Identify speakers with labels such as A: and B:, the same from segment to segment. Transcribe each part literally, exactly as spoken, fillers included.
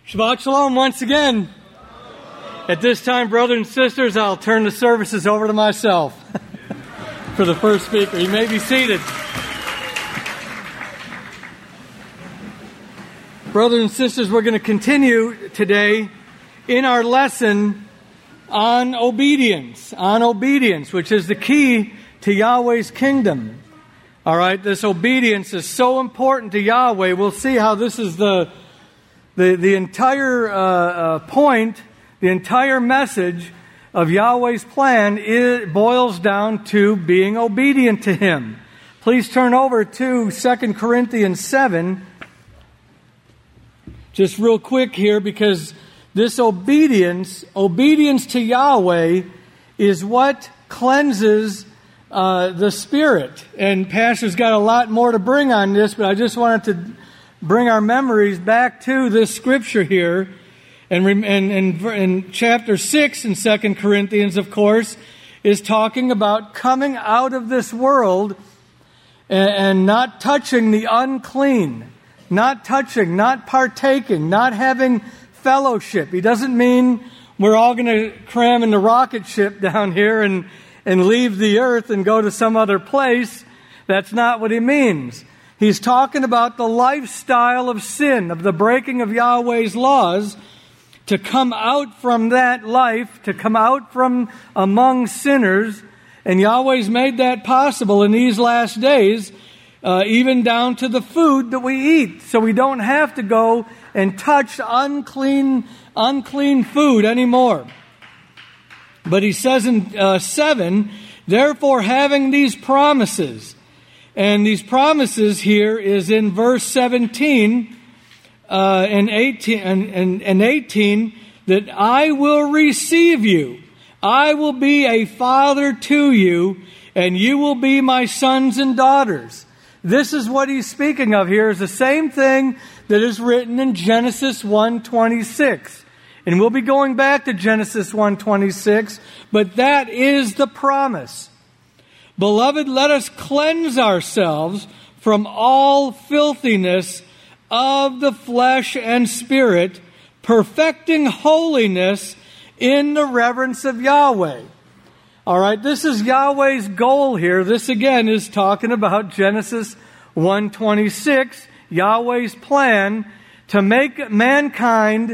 A: Shabbat Shalom once again. At this time, brothers and sisters, I'll turn the services over to myself for the first speaker. You may be seated. Brothers and sisters, we're going to continue today in our lesson on obedience, on obedience, which is the key to Yahweh's kingdom. All right, this obedience is so important to Yahweh. We'll see how this is the The, the entire uh, uh, point, the entire message of Yahweh's plan is, boils down to being obedient to Him. Please turn over to Second Corinthians seven. Just real quick here, because this obedience, obedience to Yahweh is what cleanses uh, the spirit. And Pastor's got a lot more to bring on this, but I just wanted to bring our memories back to this scripture here. And in and, and, and chapter six in Second Corinthians, of course, is talking about coming out of this world and, and not touching the unclean, not touching, not partaking, not having fellowship. He doesn't mean we're all going to cram in the rocket ship down here and, and leave the earth and go to some other place. That's not what he means. He's talking about the lifestyle of sin, of the breaking of Yahweh's laws, to come out from that life, to come out from among sinners. And Yahweh's made that possible in these last days, uh, even down to the food that we eat. So we don't have to go and touch unclean, unclean food anymore. But he says in uh, seven, therefore having these promises. And these promises here is in verse seventeen uh, and eighteen and, and, and eighteen, that I will receive you. I will be a father to you, and you will be my sons and daughters. This is what he's speaking of here, is the same thing that is written in Genesis one twenty-six. And we'll be going back to Genesis one twenty-six, but that is the promise. Beloved, let us cleanse ourselves from all filthiness of the flesh and spirit, perfecting holiness in the reverence of Yahweh. All right, this is Yahweh's goal here. This again is talking about Genesis one twenty-six, Yahweh's plan to make mankind,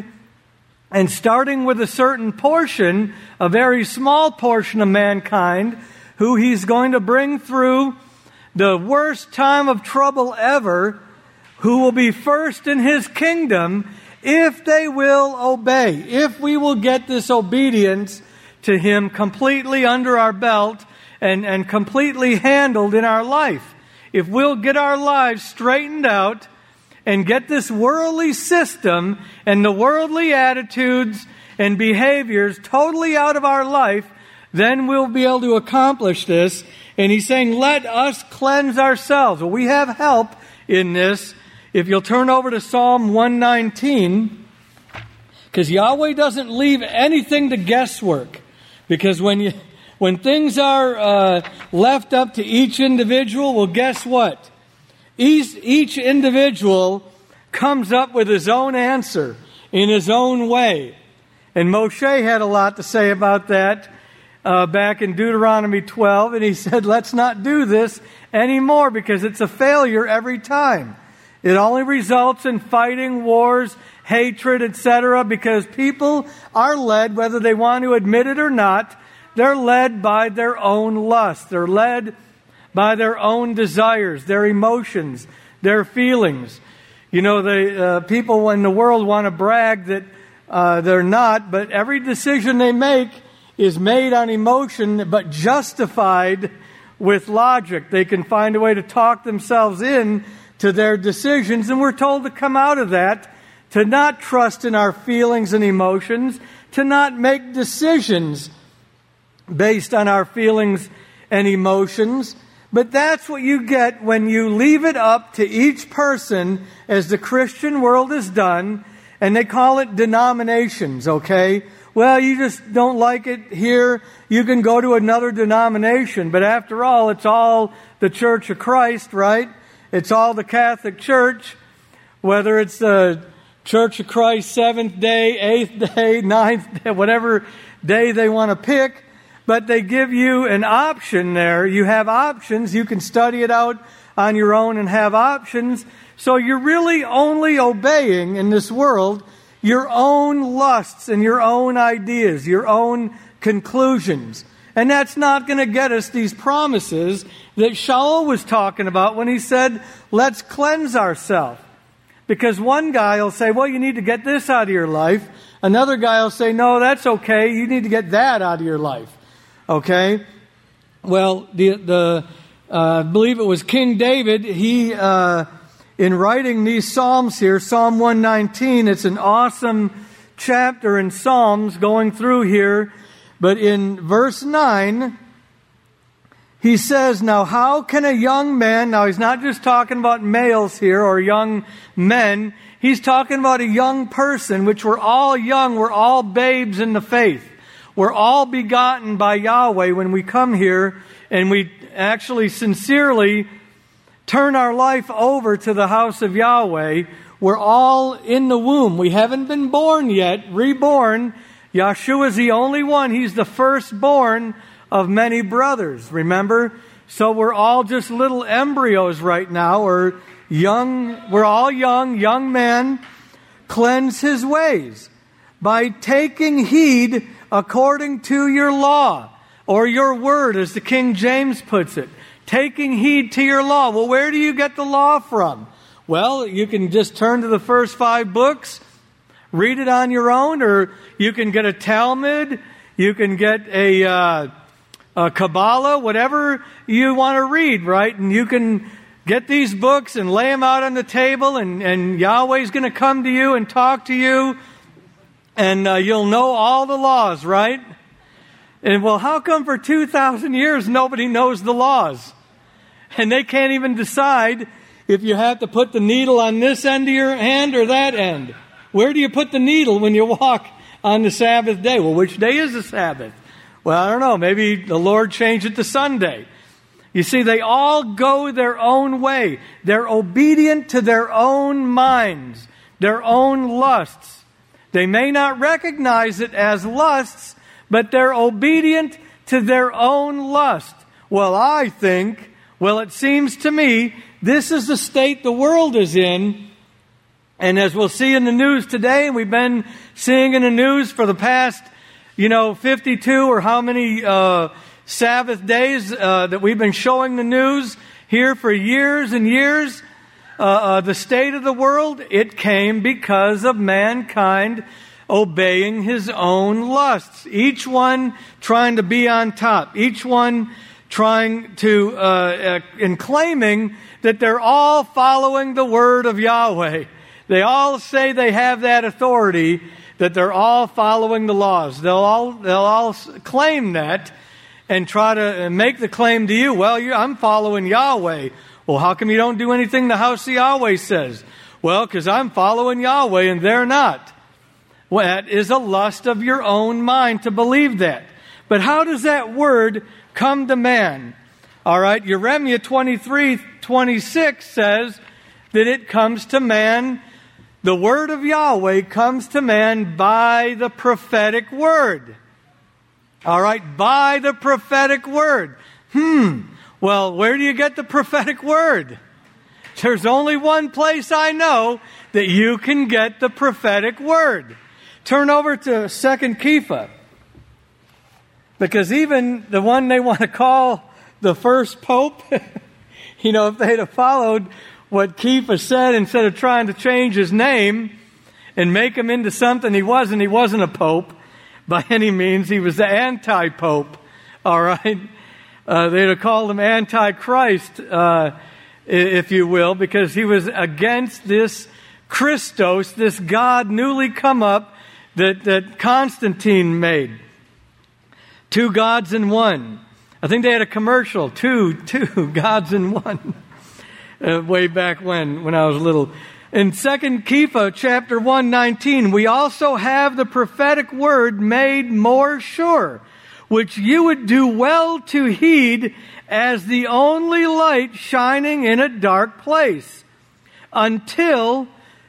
A: and starting with a certain portion, a very small portion of mankind, who He's going to bring through the worst time of trouble ever, who will be first in His kingdom if they will obey, if we will get this obedience to Him completely under our belt and, and completely handled in our life. If we'll get our lives straightened out and get this worldly system and the worldly attitudes and behaviors totally out of our life, then we'll be able to accomplish this. And he's saying, let us cleanse ourselves. Well, we have help in this. If you'll turn over to Psalm one nineteen, because Yahweh doesn't leave anything to guesswork. Because when you, when things are uh, left up to each individual, well, guess what? Each, each individual comes up with his own answer in his own way. And Moshe had a lot to say about that. Uh, back in Deuteronomy twelve, and he said, let's not do this anymore because it's a failure every time. It only results in fighting, wars, hatred, et cetera, because people are led, whether they want to admit it or not, they're led by their own lust. They're led by their own desires, their emotions, their feelings. You know, the uh, people in the world want to brag that uh, they're not, but every decision they make is made on emotion, but justified with logic. They can find a way to talk themselves in to their decisions, and we're told to come out of that, to not trust in our feelings and emotions, to not make decisions based on our feelings and emotions. But that's what you get when you leave it up to each person, as the Christian world has done, and they call it denominations, okay? Well, you just don't like it here, you can go to another denomination. But after all, it's all the Church of Christ, right? It's all the Catholic Church, whether it's the Church of Christ, seventh day, eighth day, ninth day, whatever day they want to pick. But they give you an option there. You have options. You can study it out on your own and have options. So you're really only obeying in this world your own lusts and your own ideas, your own conclusions. And that's not going to get us these promises that Shaul was talking about when he said, let's cleanse ourselves. Because one guy will say, well, you need to get this out of your life. Another guy will say, no, that's okay. You need to get that out of your life. Okay? Well, the, the uh, I believe it was King David, he, uh, in writing these Psalms here, Psalm one nineteen, it's an awesome chapter in Psalms going through here. But in verse nine, he says, now how can a young man, now he's not just talking about males here or young men, he's talking about a young person, which we're all young, we're all babes in the faith. We're all begotten by Yahweh when we come here and we actually sincerely turn our life over to the house of Yahweh. We're all in the womb. We haven't been born yet, reborn. Yeshua is the only one. He's the firstborn of many brothers, remember? So we're all just little embryos right now, or young, we're all young, young men. Cleanse his ways by taking heed according to your law, or your word, as the King James puts it. Taking heed to your law. Well, where do you get the law from? Well, you can just turn to the first five books, read it on your own, or you can get a Talmud, you can get a, uh, a Kabbalah, whatever you want to read, right? And you can get these books and lay them out on the table, and, and Yahweh's going to come to you and talk to you, and uh, you'll know all the laws, right? And well, how come for two thousand years nobody knows the laws? And they can't even decide if you have to put the needle on this end of your hand or that end. Where do you put the needle when you walk on the Sabbath day? Well, which day is the Sabbath? Well, I don't know. Maybe the Lord changed it to Sunday. You see, they all go their own way. They're obedient to their own minds, their own lusts. They may not recognize it as lusts, but they're obedient to their own lust. Well, I think, well, it seems to me, this is the state the world is in. And as we'll see in the news today, and we've been seeing in the news for the past, you know, fifty-two or how many uh, Sabbath days uh, that we've been showing the news here for years and years, uh, uh, the state of the world, it came because of mankind obeying his own lusts. Each one trying to be on top. Each one trying to, uh, uh, and claiming that they're all following the word of Yahweh. They all say they have that authority, that they're all following the laws. They'll all, they'll all claim that and try to make the claim to you, well, you, I'm following Yahweh. Well, how come you don't do anything the house of Yahweh says? Well, because I'm following Yahweh and they're not. Well, that is a lust of your own mind to believe that. But how does that word come to man? All right, Jeremiah twenty-three twenty-six says that it comes to man, the word of Yahweh comes to man by the prophetic word. All right, by the prophetic word. Hmm, well, where do you get the prophetic word? There's only one place I know that you can get the prophetic word. Turn over to Second Kepha. Because even the one they want to call the first pope, you know, if they'd have followed what Kepha said instead of trying to change his name and make him into something he wasn't, he wasn't a pope by any means. He was the anti-pope, all right? Uh, they'd have called him Antichrist, uh, if you will, because he was against this Christos, this God newly come up that, that Constantine made. Two gods in one. I think they had a commercial, two, two gods in one, uh, way back when, when I was little. In Second Kepha, chapter one, nineteen, we also have the prophetic word made more sure, which you would do well to heed as the only light shining in a dark place, until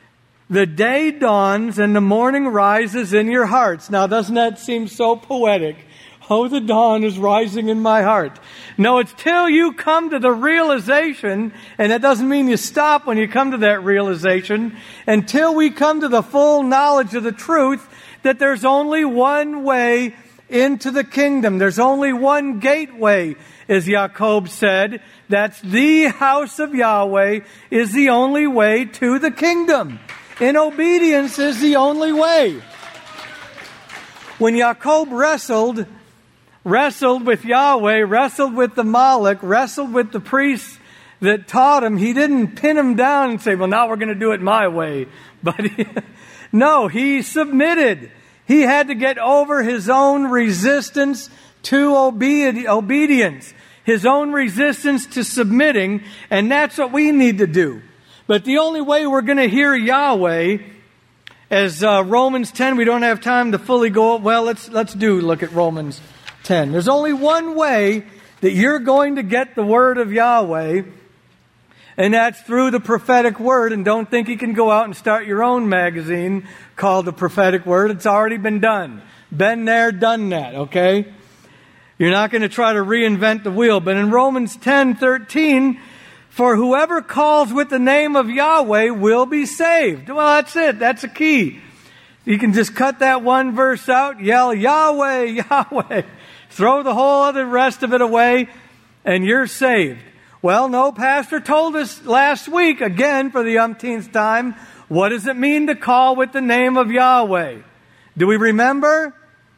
A: the day dawns and the morning rises in your hearts. Now, doesn't that seem so poetic? Oh, the dawn is rising in my heart. No, it's till you come to the realization, and that doesn't mean you stop when you come to that realization, until we come to the full knowledge of the truth that there's only one way into the kingdom. There's only one gateway, as Jacob said. That's the house of Yahweh is the only way to the kingdom. And obedience is the only way. When Jacob wrestled, wrestled with Yahweh, wrestled with the Moloch, wrestled with the priests that taught him, he didn't pin him down and say, well, now we're going to do it my way. But he, no, he submitted. He had to get over his own resistance to obe- obedience, his own resistance to submitting, and that's what we need to do. But the only way we're going to hear Yahweh, as uh, Romans ten, we don't have time to fully go, well, let's let's do look at Romans ten. There's only one way that you're going to get the word of Yahweh, and that's through the prophetic word. And don't think you can go out and start your own magazine called the prophetic word. It's already been done. Been there, done that, okay? You're not going to try to reinvent the wheel. But in Romans ten thirteen, for whoever calls with the name of Yahweh will be saved. Well, that's it. That's a key. You can just cut that one verse out, yell Yahweh, Yahweh. Throw the whole other rest of it away, and you're saved. Well, no, Pastor told us last week, again for the umpteenth time, what does it mean to call with the name of Yahweh? Do we remember?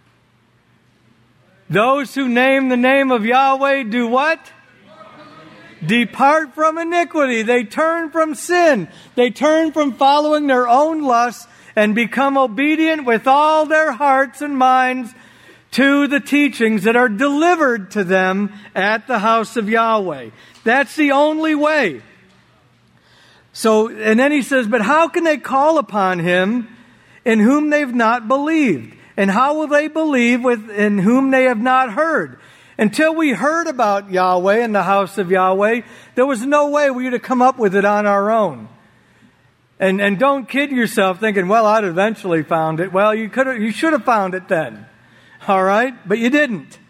A: Those who name the name of Yahweh do what? Depart from iniquity. They turn from sin. They turn from following their own lusts and become obedient with all their hearts and minds to the teachings that are delivered to them at the house of Yahweh. That's the only way. So, and then he says, but how can they call upon him in whom they've not believed? And how will they believe with in whom they have not heard? Until we heard about Yahweh and the house of Yahweh, there was no way we would come up with it on our own. And and don't kid yourself thinking, well, I'd eventually found it. Well, you could you should have found it then. All right? But you didn't.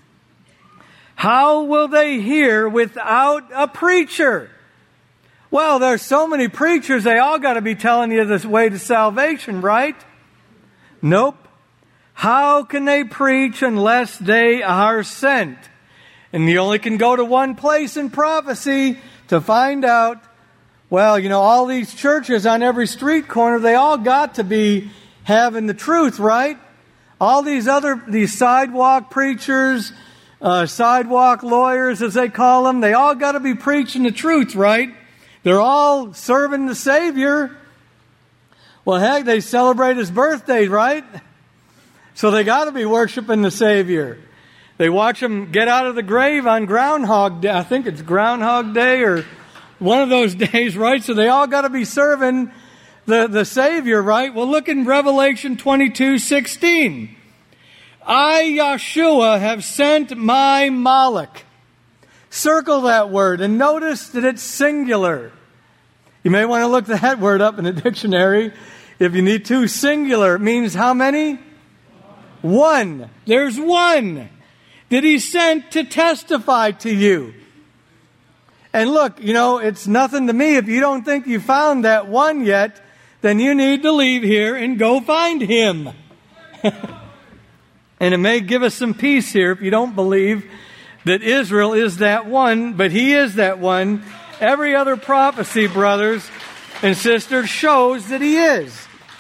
A: How will they hear without a preacher? Well, there's so many preachers, they all got to be telling you this way to salvation, right? Nope. How can they preach unless they are sent? And you only can go to one place in prophecy to find out, well, you know, all these churches on every street corner, they all got to be having the truth, right? All these other, these sidewalk preachers, uh, sidewalk lawyers, as they call them, they all got to be preaching the truth, right? They're all serving the Savior. Well, heck, they celebrate His birthday, right? So they got to be worshiping the Savior. They watch Him get out of the grave on Groundhog Day. I think it's Groundhog Day or one of those days, right? So they all got to be serving the, the Savior, right? Well, look in Revelation twenty-two sixteen. I, Yahshua, have sent my Malach. Circle that word and notice that it's singular. You may want to look that word up in the dictionary if you need to. Singular means how many? One. There's one that He sent to testify to you. And look, you know, it's nothing to me. If you don't think you found that one yet, then you need to leave here and go find Him. And it may give us some peace here if you don't believe that Israel is that one, but He is that one. Every other prophecy, brothers and sisters, shows that He is.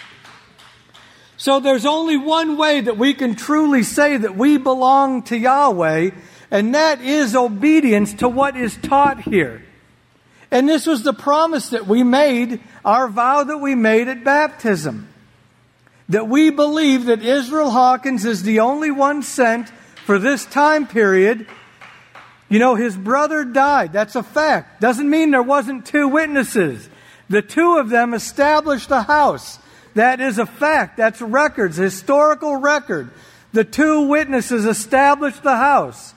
A: So there's only one way that we can truly say that we belong to Yahweh, and that is obedience to what is taught here. And this was the promise that we made, our vow that we made at baptism. That we believe that Israel Hawkins is the only one sent for this time period. You know, his brother died. That's a fact. Doesn't mean there wasn't two witnesses. The two of them established the house. That is a fact. That's records, historical record. The two witnesses established the house.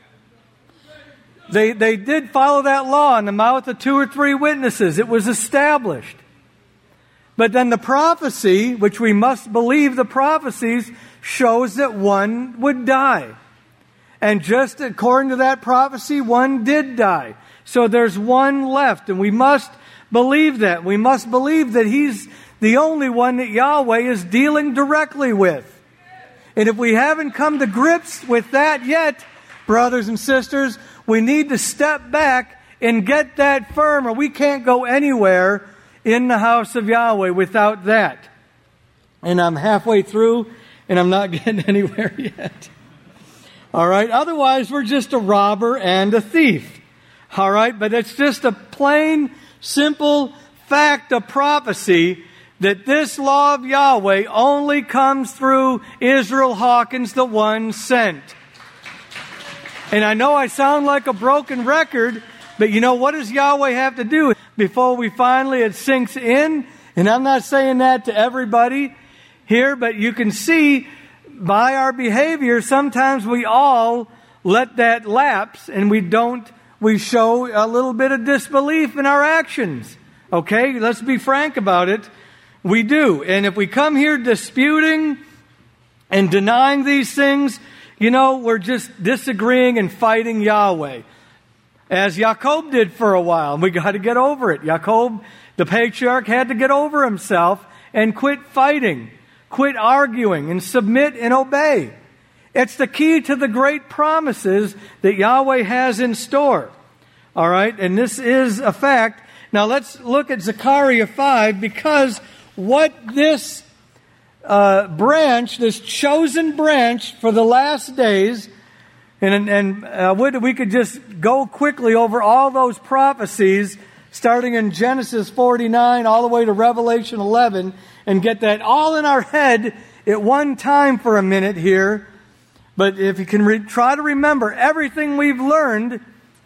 A: They, they did follow that law in the mouth of two or three witnesses. It was established. But then the prophecy, which we must believe the prophecies, shows that one would die. And just according to that prophecy, one did die. So there's one left, and we must believe that. We must believe that He's the only one that Yahweh is dealing directly with. And if we haven't come to grips with that yet, brothers and sisters, we need to step back and get that firm, or we can't go anywhere in the house of Yahweh without that. And I'm halfway through, and I'm not getting anywhere yet. All right? Otherwise, we're just a robber and a thief. All right? But it's just a plain, simple fact of prophecy that this law of Yahweh only comes through Israel Hawkins, the one sent. And I know I sound like a broken record, but you know, what does Yahweh have to do before we finally, it sinks in? And I'm not saying that to everybody here, but you can see by our behavior, sometimes we all let that lapse and we don't, we show a little bit of disbelief in our actions. Okay, let's be frank about it. We do. And if we come here disputing and denying these things, you know, we're just disagreeing and fighting Yahweh. As Jacob did for a while. We got to get over it. Jacob, the patriarch, had to get over himself and quit fighting, quit arguing, and submit and obey. It's the key to the great promises that Yahweh has in store. All right? And this is a fact. Now let's look at Zechariah five, because what this uh, branch, this chosen branch for the last days, and, and uh, we could just go quickly over all those prophecies, starting in Genesis forty-nine all the way to Revelation eleven, and get that all in our head at one time for a minute here. But if you can re- try to remember everything we've learned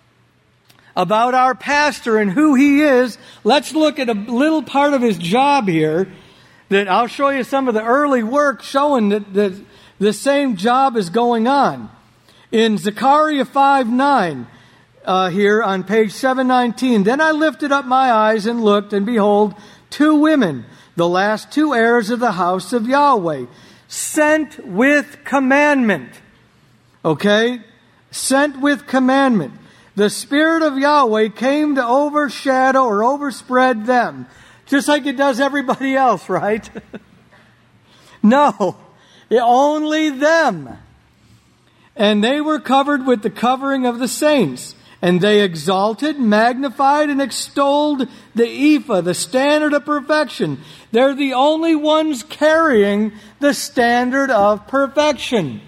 A: about our pastor and who he is, let's look at a little part of his job here, that I'll show you some of the early work showing that, that the same job is going on. In Zechariah five nine, uh, here on page seven nineteen, then I lifted up my eyes and looked, and behold, two women, the last two heirs of the house of Yahweh, sent with commandment. Okay? Sent with commandment. The Spirit of Yahweh came to overshadow or overspread them. Just like it does everybody else, right? No. Only them. And they were covered with the covering of the saints. And they exalted, magnified, and extolled the ephah, the standard of perfection. They're the only ones carrying the standard of perfection.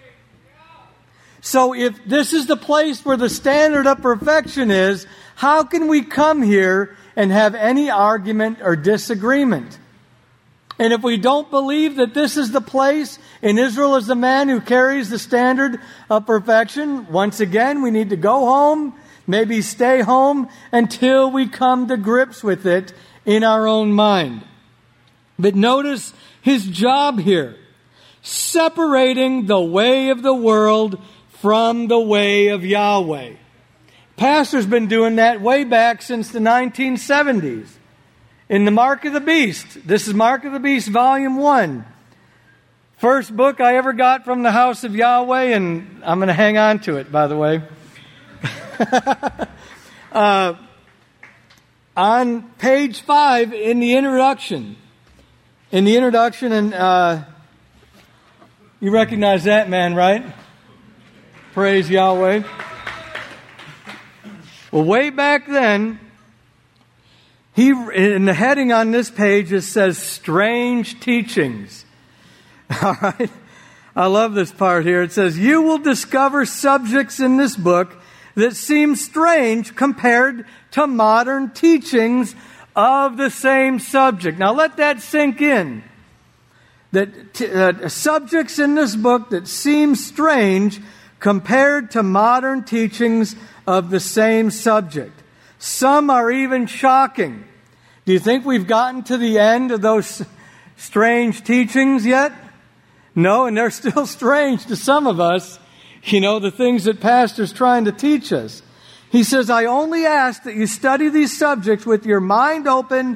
A: So if this is the place where the standard of perfection is, how can we come here and have any argument or disagreement? And if we don't believe that this is the place, and Israel is the man who carries the standard of perfection, once again, we need to go home, maybe stay home, until we come to grips with it in our own mind. But notice his job here. Separating the way of the world from the way of Yahweh. Pastor's been doing that way back since the nineteen seventies. In the Mark of the Beast. This is Mark of the Beast, Volume one. First book I ever got from the house of Yahweh, and I'm going to hang on to it, by the way. uh, on page five in the introduction. In the introduction, and uh, you recognize that man, right? Praise Yahweh. Well, way back then, he in the heading on this page, it says strange teachings. All right. I love this part here. It says, you will discover subjects in this book that seem strange compared to modern teachings of the same subject. Now let that sink in. That t- uh, subjects in this book that seem strange compared to modern teachings of the same subject. Some are even shocking. Do you think we've gotten to the end of those strange teachings yet? No, and they're still strange to some of us. You know, the things that Pastor's trying to teach us. He says, I only ask that you study these subjects with your mind open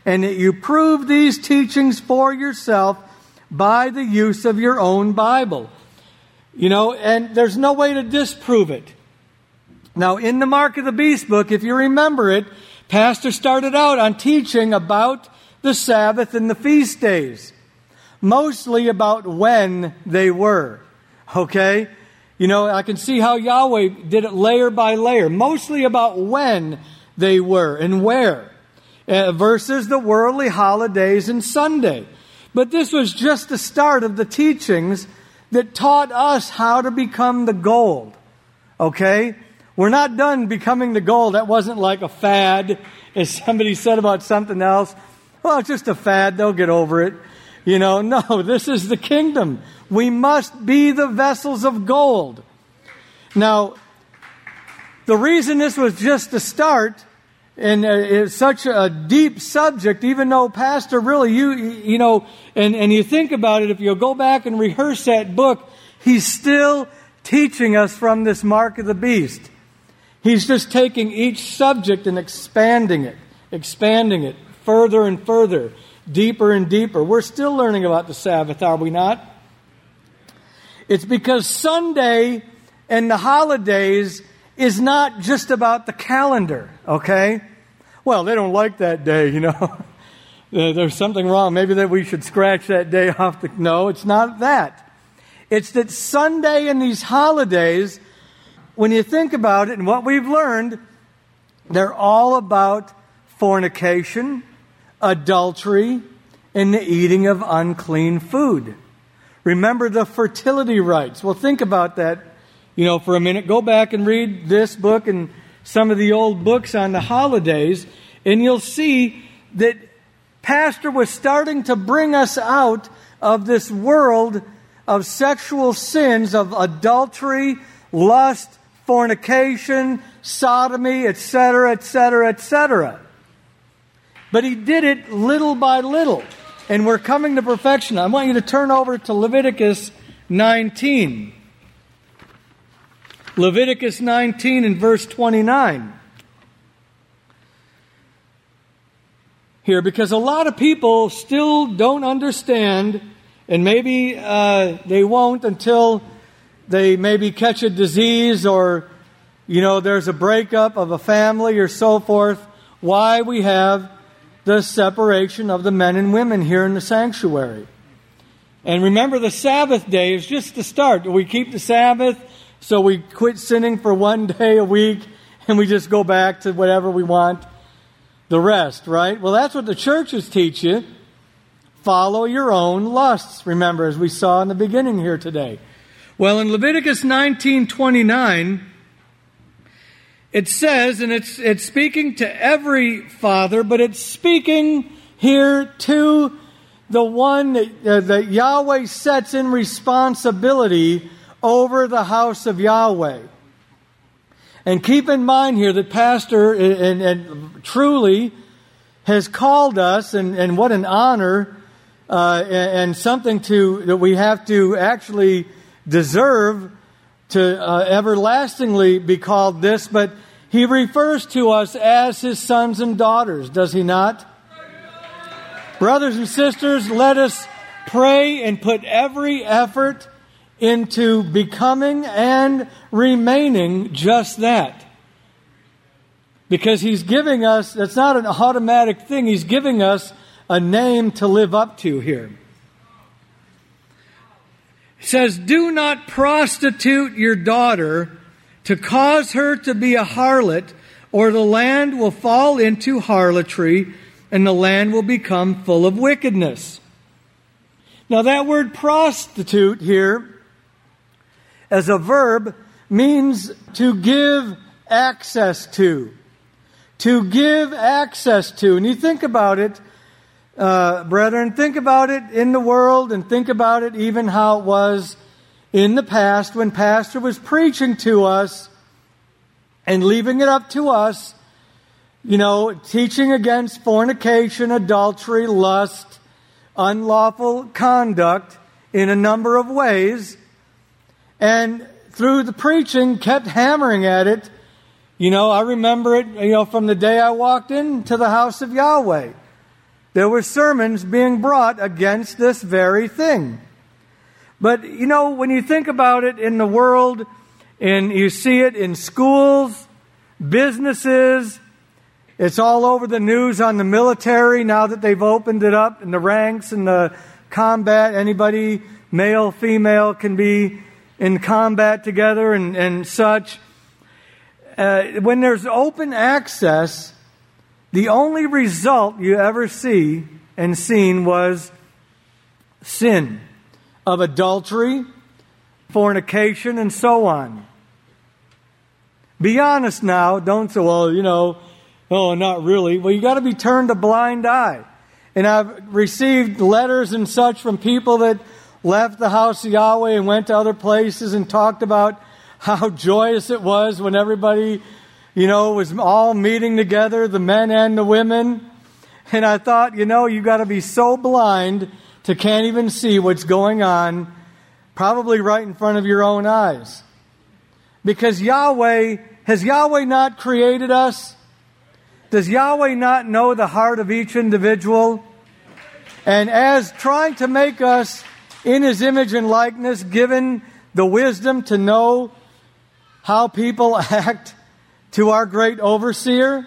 A: and that you prove these teachings for yourself by the use of your own Bible. You know, and there's no way to disprove it. Now, in the Mark of the Beast book, if you remember it, Pastor started out on teaching about the Sabbath and the feast days. Mostly about when they were. Okay? You know, I can see how Yahweh did it layer by layer. Mostly about when they were and where. Uh, versus the worldly holidays and Sunday. But this was just the start of the teachings that taught us how to become the gold. Okay? We're not done becoming the gold. That wasn't like a fad, as somebody said about something else. Well, it's just a fad. They'll get over it. You know, no, this is the kingdom. We must be the vessels of gold. Now, the reason this was just the start, and it's such a deep subject, even though Pastor really, you you know, and, and you think about it, if you'll go back and rehearse that book, he's still teaching us from this Mark of the Beast. He's just taking each subject and expanding it, expanding it further and further, deeper and deeper. We're still learning about the Sabbath, are we not? It's because Sunday and the holidays is not just about the calendar, okay? Well, they don't like that day, you know. There's something wrong. Maybe that we should scratch that day off the... No, it's not that. It's that Sunday and these holidays, when you think about it and what we've learned, they're all about fornication, adultery, and the eating of unclean food. Remember the fertility rites. Well, think about that, you know, for a minute. Go back and read this book and some of the old books on the holidays, and you'll see that Pastor was starting to bring us out of this world of sexual sins, of adultery, lust, fornication, sodomy, et cetera, et cetera, et cetera. But he did it little by little. And we're coming to perfection. I want you to turn over to Leviticus nineteen. Leviticus nineteen and verse twenty-nine. Here, because a lot of people still don't understand, and maybe uh, they won't until they maybe catch a disease or, you know, there's a breakup of a family or so forth, why we have the separation of the men and women here in the sanctuary. And remember, the Sabbath day is just the start. We keep the Sabbath, so we quit sinning for one day a week, and we just go back to whatever we want the rest, right? Well, that's what the churches teach you. Follow your own lusts, remember, as we saw in the beginning here today. Well, in Leviticus nineteen twenty-nine, it says, and it's it's speaking to every father, but it's speaking here to the one that, uh, that Yahweh sets in responsibility over the house of Yahweh. And keep in mind here that Pastor and, and truly has called us, and, and what an honor uh, and, and something to that we have to actually deserve to uh, everlastingly be called this, but he refers to us as his sons and daughters, does he not? Brothers and sisters, let us pray and put every effort into becoming and remaining just that. Because he's giving us, that's not an automatic thing, he's giving us a name to live up to here. It says, do not prostitute your daughter to cause her to be a harlot, or the land will fall into harlotry, and the land will become full of wickedness. Now that word prostitute here, as a verb, means to give access to. To give access to. And you think about it, uh, brethren, think about it in the world, and think about it even how it was in the past when Pastor was preaching to us and leaving it up to us, you know, teaching against fornication, adultery, lust, unlawful conduct in a number of ways. And through the preaching, kept hammering at it. You know, I remember it, you know, from the day I walked into the house of Yahweh. there were sermons being brought against this very thing. But, you know, when you think about it in the world, and you see it in schools, businesses, it's all over the news on the military now that they've opened it up in the ranks and the combat. Anybody, male, female, can be in combat together and, and such. Uh, when there's open access, the only result you ever see and seen was sin of adultery, fornication, and so on. Be honest now. Don't say, well, you know, oh, not really. Well, you got to be turned a blind eye. And I've received letters and such from people that left the house of Yahweh and went to other places and talked about how joyous it was when everybody, you know, was all meeting together, the men and the women. And I thought, you know, you got to be so blind to can't even see what's going on, probably right in front of your own eyes. Because Yahweh, has Yahweh not created us? Does Yahweh not know the heart of each individual? And as trying to make us in His image and likeness, given the wisdom to know how people act to our great overseer?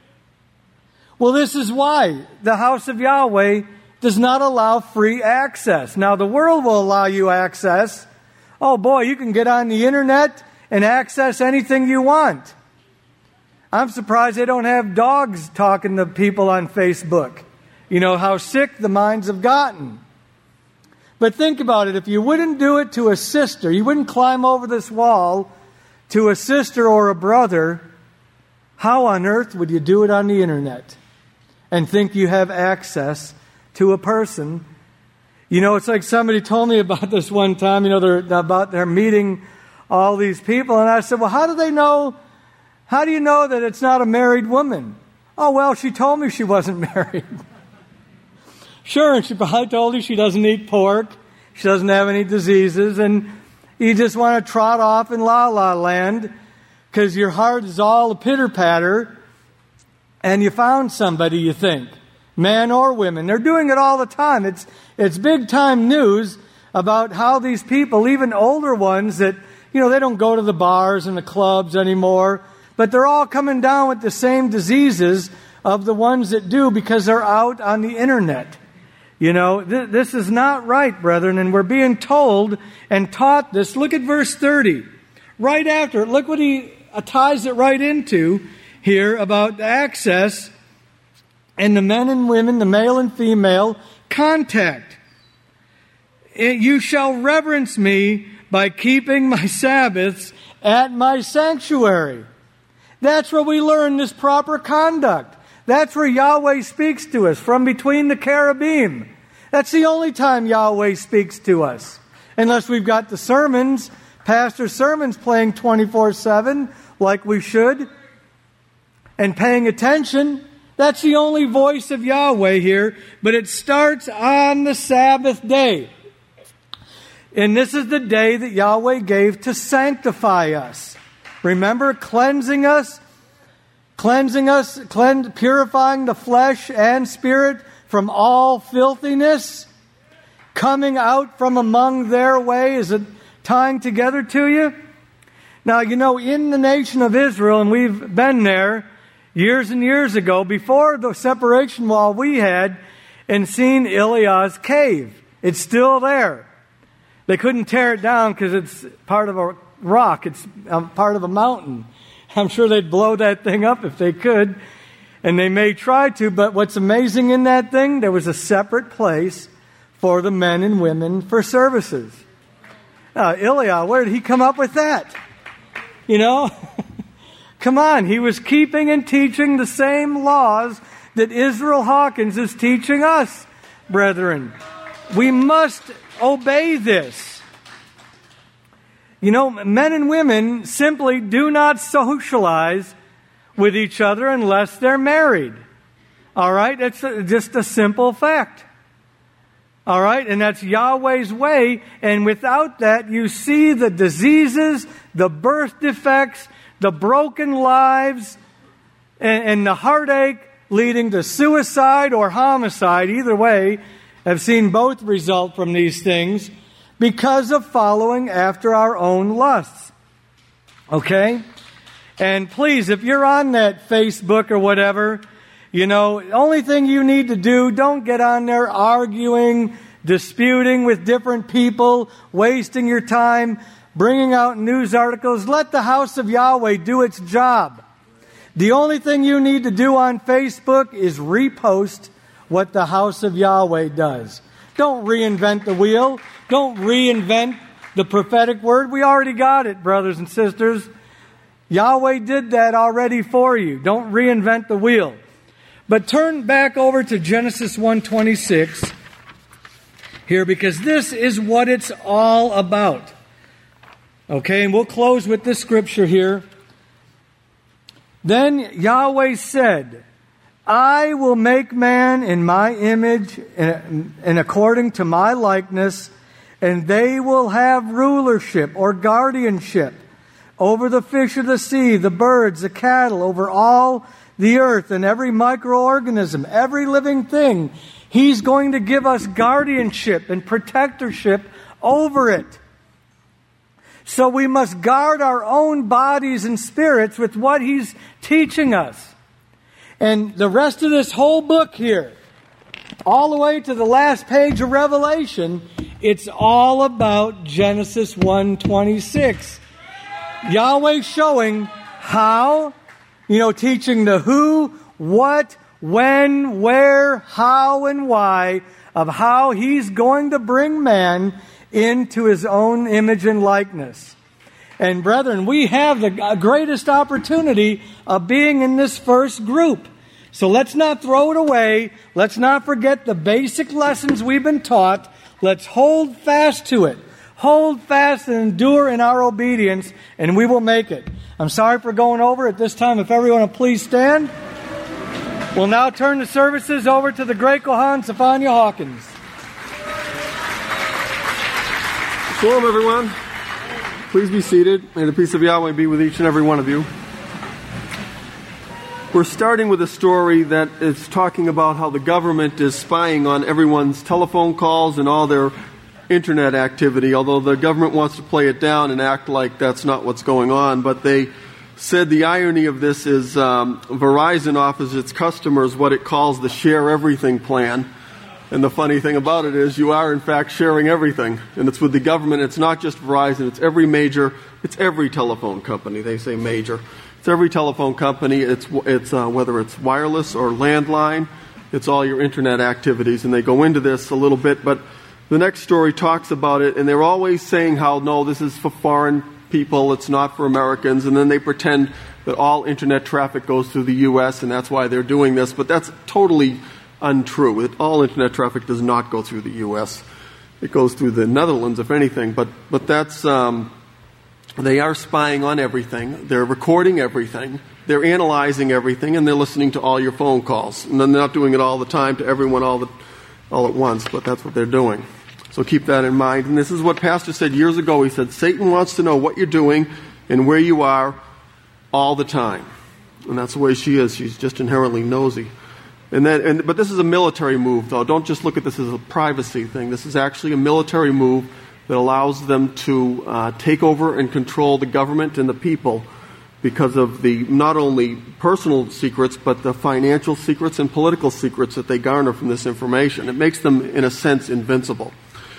A: Well, this is why the house of Yahweh does not allow free access. Now, the world will allow you access. Oh boy, you can get on the internet and access anything you want. I'm surprised they don't have dogs talking to people on Facebook. You know, how sick the minds have gotten. But think about it. If you wouldn't do it to a sister, you wouldn't climb over this wall to a sister or a brother, how on earth would you do it on the internet and think you have access to a person? You know, it's like somebody told me about this one time, you know, they're about they're meeting all these people. And I said, well, how do they know, how do you know that it's not a married woman? Oh, well, she told me she wasn't married. Sure, and she probably told you she doesn't eat pork, she doesn't have any diseases, and you just want to trot off in la-la land because your heart is all a pitter-patter, and you found somebody, you think, man or women. They're doing it all the time. It's it's big-time news about how these people, even older ones that, you know, they don't go to the bars and the clubs anymore, but they're all coming down with the same diseases of the ones that do because they're out on the internet. You know, th- this is not right, brethren, and we're being told and taught this. Look at verse thirty. Right after it, look what he uh, ties it right into here about access and the men and women, the male and female, contact. You shall reverence me by keeping my Sabbaths at my sanctuary. That's where we learn this proper conduct. That's where Yahweh speaks to us, from between the cherubim. That's the only time Yahweh speaks to us. Unless we've got the sermons, pastor sermons playing twenty-four seven, like we should, and paying attention. That's the only voice of Yahweh here, but it starts on the Sabbath day. And this is the day that Yahweh gave to sanctify us. Remember, cleansing us, cleansing us, cleanse, purifying the flesh and spirit from all filthiness, coming out from among their way. Is it tying together to you? Now, you know, in the nation of Israel, and we've been there years and years ago, before the separation wall we had, and seen Eliah's cave. It's still there. They couldn't tear it down because it's part of a rock. It's part of a mountain. I'm sure they'd blow that thing up if they could, and they may try to, but what's amazing in that thing, there was a separate place for the men and women for services. Now, Eliah, where did he come up with that? You know? Come on, he was keeping and teaching the same laws that Israel Hawkins is teaching us, brethren. We must obey this. You know, men and women simply do not socialize with each other unless they're married. All right? It's just a simple fact. All right? And that's Yahweh's way. And without that, you see the diseases, the birth defects, the broken lives, and, and the heartache leading to suicide or homicide, either way, have seen both result from these things because of following after our own lusts. Okay? And please, if you're on that Facebook or whatever, you know, the only thing you need to do, don't get on there arguing, disputing with different people, wasting your time, bringing out news articles. Let the house of Yahweh do its job. The only thing you need to do on Facebook is repost what the house of Yahweh does. Don't reinvent the wheel. Don't reinvent the prophetic word. We already got it, brothers and sisters. Yahweh did that already for you. Don't reinvent the wheel. But turn back over to Genesis one twenty-six here, because this is what it's all about. Okay, and we'll close with this scripture here. Then Yahweh said, I will make man in my image and, and according to my likeness, and they will have rulership or guardianship over the fish of the sea, the birds, the cattle, over all the earth and every microorganism, every living thing. He's going to give us guardianship and protectorship over it. So we must guard our own bodies and spirits with what He's teaching us. And the rest of this whole book here, all the way to the last page of Revelation, it's all about Genesis one twenty-six. Yahweh showing how, you know, teaching the who, what, when, where, how, and why of how He's going to bring man into His own image and likeness. And brethren, we have the greatest opportunity of being in this first group. So let's not throw it away. Let's not forget the basic lessons we've been taught. Let's hold fast to it. Hold fast and endure in our obedience, and we will make it. I'm sorry for going over at this time. If everyone will please stand. We'll now turn the services over to the great Kohan, Zephaniah Hawkins.
B: Shalom, everyone. Please be seated. May the peace of Yahweh be with each and every one of you. We're starting with a story that is talking about how the government is spying on everyone's telephone calls and all their internet activity, although the government wants to play it down and act like that's not what's going on. But they said the irony of this is um, Verizon offers its customers what it calls the share everything plan. And the funny thing about it is you are, in fact, sharing everything. And it's with the government. It's not just Verizon. It's every major, it's every telephone company. They say major. It's every telephone company. It's, it's uh, whether it's wireless or landline. It's all your internet activities. And they go into this a little bit. But the next story talks about it. And they're always saying how, no, this is for foreign people. It's not for Americans. And then they pretend that all internet traffic goes through the U S and that's why they're doing this. But that's totally untrue. It, all internet traffic does not go through the U S. It goes through the Netherlands, if anything. But but that's um, they are spying on everything. They're recording everything. They're analyzing everything, and they're listening to all your phone calls. And they're not doing it all the time to everyone all the all at once. But that's what they're doing. So keep that in mind. And this is what Pastor said years ago. He said Satan wants to know what you're doing and where you are all the time. And that's the way she is. She's just inherently nosy. And then, and, but this is a military move, though. Don't just look at this as a privacy thing. This is actually a military move that allows them to uh, take over and control the government and the people because of the not only personal secrets, but the financial secrets and political secrets that they garner from this information. It makes them, in a sense, invincible.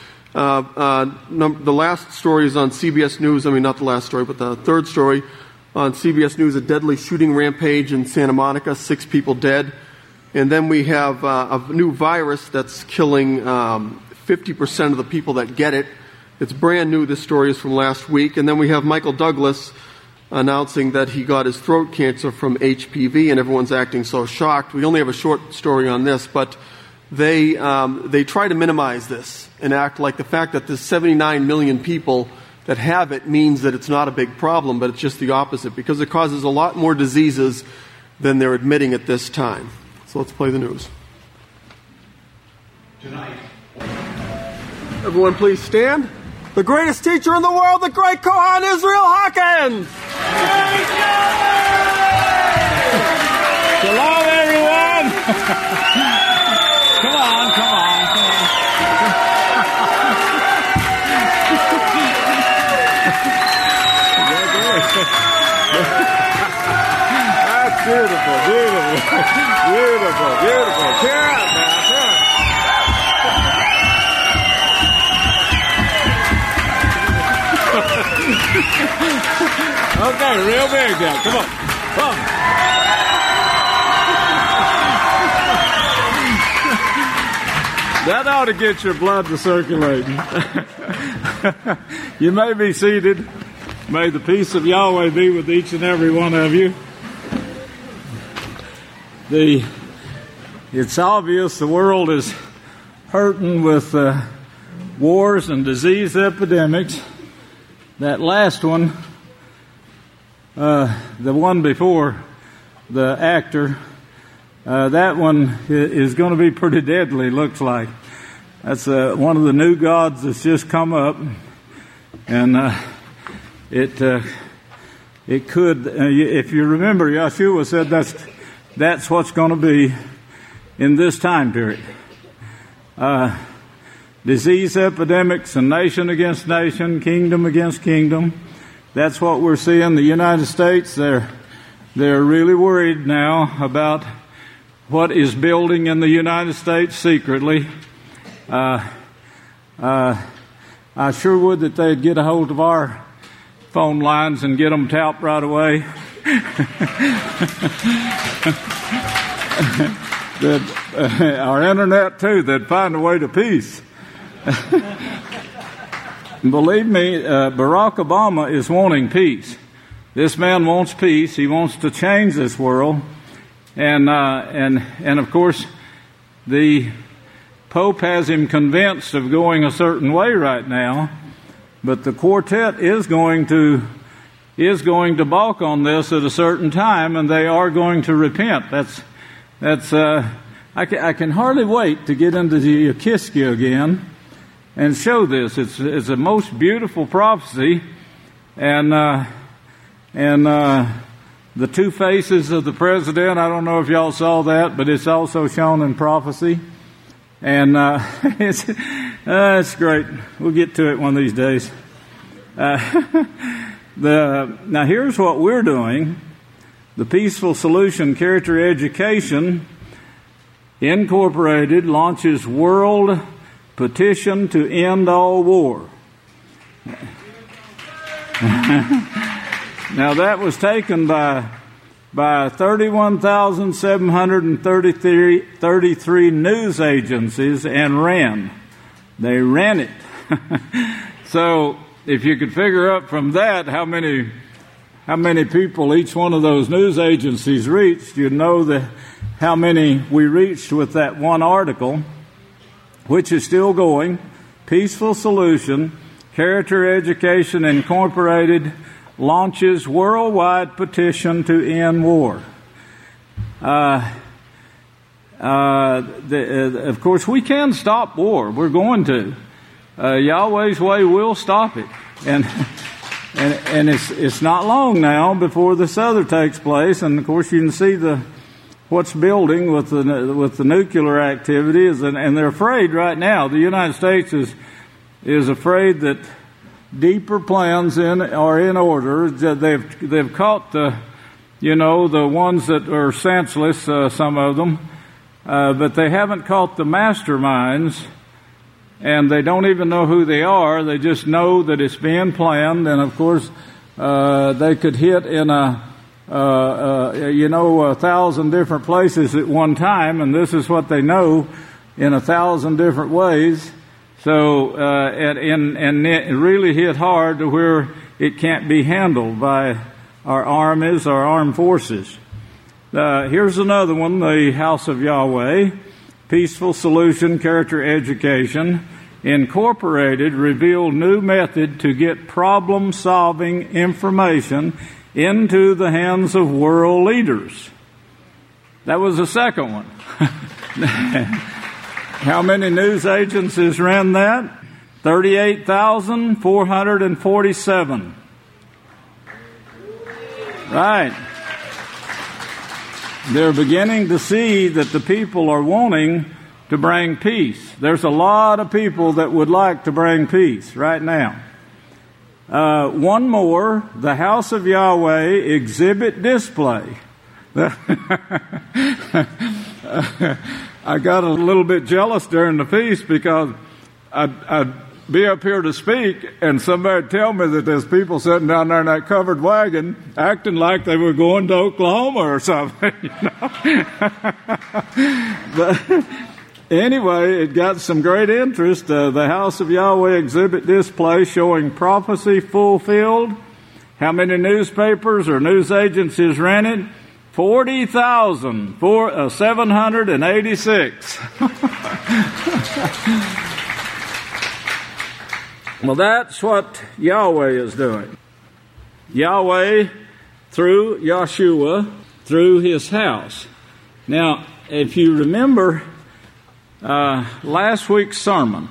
B: Uh, uh, num- the last story is on C B S News. I mean, not the last story, but the third story on C B S News, a deadly shooting rampage in Santa Monica, six people dead. And then we have uh, a new virus that's killing um, fifty percent of the people that get it. It's brand new. This story is from last week. And then we have Michael Douglas announcing that he got his throat cancer from H P V, and everyone's acting so shocked. We only have a short story on this, but they um, they try to minimize this and act like the fact that there's seventy-nine million people that have it means that it's not a big problem, but it's just the opposite, because it causes a lot more diseases than they're admitting at this time. So let's play the news.
C: Tonight.
B: Everyone please stand. The greatest teacher in the world, the great Kohan Israel Hawkins!
C: Shalom, everyone! Come on, come on, come on.
D: That's beautiful, beautiful, beautiful, beautiful. Cheer up now, cheer up. Okay, real big now. Come on, come on. That ought to get your blood to circulating. You may be seated. May the peace of Yahweh be with each and every one of you. The it's obvious the world is hurting with uh, wars and disease epidemics. That last one, uh, the one before the actor, uh, that one is going to be pretty deadly, looks like. That's uh, one of the new gods that's just come up, and uh, it uh, it could, uh, if you remember, Yeshua said that's that's what's going to be in this time period. Uh, disease epidemics and nation against nation, kingdom against kingdom. That's what we're seeing. The United States, they're they're really worried now about what is building in the United States secretly. Uh, uh, I sure would that they'd get a hold of our phone lines and get them tapped right away. that, uh, our internet too, they'd find a way to peace. Believe me, uh, Barack Obama is wanting peace. This man wants peace. He wants to change this world. And, uh, and, and of course, the Pope has him convinced of going a certain way right now, but the quartet is going to is going to balk on this at a certain time, and they are going to repent. That's that's uh, I can, I can hardly wait to get into the Yekiskia again and show this. It's it's a most beautiful prophecy, and uh, and uh, the two faces of the president. I don't know if y'all saw that, but it's also shown in prophecy. And uh, it's, uh, it's great. We'll get to it one of these days. Uh, the now here's what we're doing. The Peaceful Solution Character Education Incorporated launches World Petition to End All War. Now that was taken by by thirty-one thousand seven hundred thirty-three, thirty-three news agencies and ran. They ran it. So if you could figure up from that how many how many people each one of those news agencies reached, you'd know the, how many we reached with that one article, which is still going. Peaceful Solution, Character Education Incorporated, launches worldwide petition to end war. Uh, uh, the, uh, of course, we can stop war. We're going to. Uh, Yahweh's way will stop it, and and and it's it's not long now before this other takes place. And of course, you can see the what's building with the with the nuclear activities, and, and they're afraid right now. The United States is is afraid that deeper plans in are in order. They've they've caught the, you know, the ones that are senseless, uh, some of them, uh, but they haven't caught the masterminds, and they don't even know who they are. They just know that it's being planned, and of course, uh, they could hit in a, uh, uh, you know, a thousand different places at one time, and this is what they know in a thousand different ways. So, uh, and, and, and it really hit hard to where it can't be handled by our armies, our armed forces. Uh, here's another one, the House of Yahweh, Peaceful Solution Character Education Incorporated, revealed new method to get problem-solving information into the hands of world leaders. That was the second one. How many news agencies ran that? thirty-eight thousand four hundred forty-seven. Right. they're beginning to see that the people are wanting to bring peace. There's a lot of people that would like to bring peace right now. Uh, one more, the House of Yahweh exhibit display. I got a little bit jealous during the feast because I'd, I'd be up here to speak and somebody would tell me that there's people sitting down there in that covered wagon acting like they were going to Oklahoma or something. You know? But anyway, it got some great interest. Uh, the House of Yahweh exhibit display showing prophecy fulfilled. How many newspapers or news agencies rented? forty thousand, for, uh, seven hundred eighty-six. Well, that's what Yahweh is doing. Yahweh, through Yahshua, through his house. Now, if you remember uh, last week's sermon,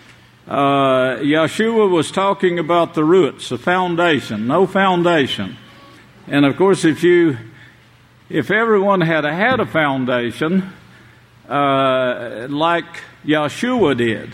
D: uh, Yahshua was talking about the roots, the foundation, no foundation. And of course, if you, if everyone had had a foundation uh, like Yahshua did,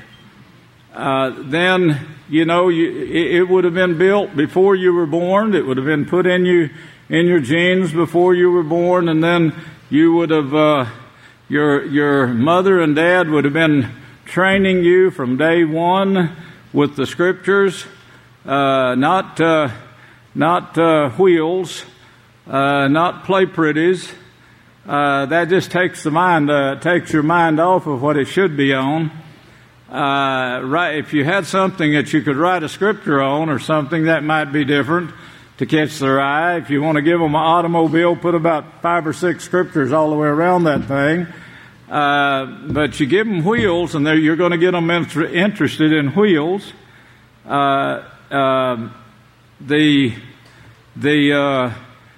D: uh, then you know you, it, it would have been built before you were born. It would have been put in you in your genes before you were born, and then you would have uh, your your mother and dad would have been training you from day one with the scriptures, uh, not uh, not uh, wheels, uh, not play pretties. Uh, that just takes the mind uh, takes your mind off of what it should be on. Uh, right, if you had something that you could write a scripture on or something, that might be different to catch their eye. If you want to give them an automobile, put about five or six scriptures all the way around that thing. Uh, but you give them wheels, and you're going to get them inter- interested in wheels. Uh, uh, the the uh,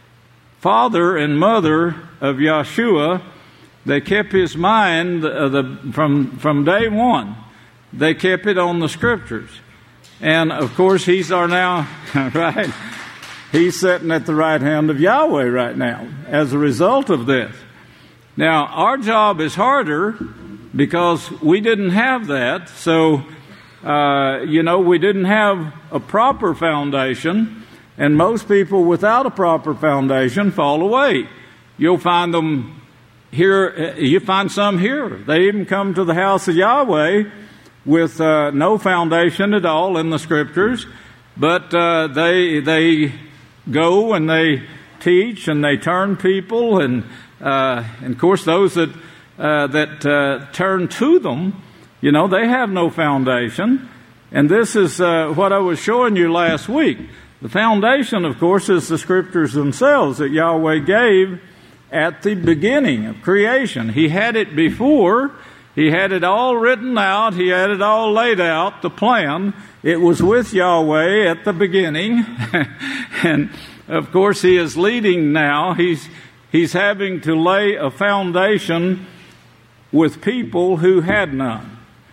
D: father and mother of Yahshua, they kept his mind uh, the, from from day one. They kept it on the scriptures. And, of course, he's our now, right? He's sitting at the right hand of Yahweh right now as a result of this. Now, our job is harder because we didn't have that. So, uh, you know, we didn't have a proper foundation. And most people without a proper foundation fall away. You'll find them here. You find some here. They even come to the house of Yahweh with uh, no foundation at all in the scriptures, but uh, they they go and they teach and they turn people, and, uh, and of course those that uh, that uh, turn to them, you know, they have no foundation. And this is uh, what I was showing you last week. The foundation, of course, is the scriptures themselves that Yahweh gave at the beginning of creation. He had it before. He had it all written out. He had it all laid out, the plan. It was with Yahweh at the beginning. And, of course, he is leading now. He's, he's having to lay a foundation with people who had none.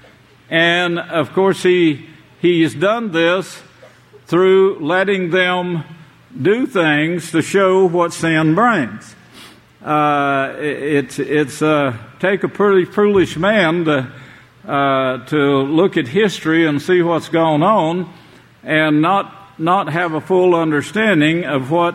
D: And, of course, he, he has done this through letting them do things to show what sin brings. Uh, it's it's uh, take a pretty foolish man to uh, to look at history and see what's going on, and not not have a full understanding of what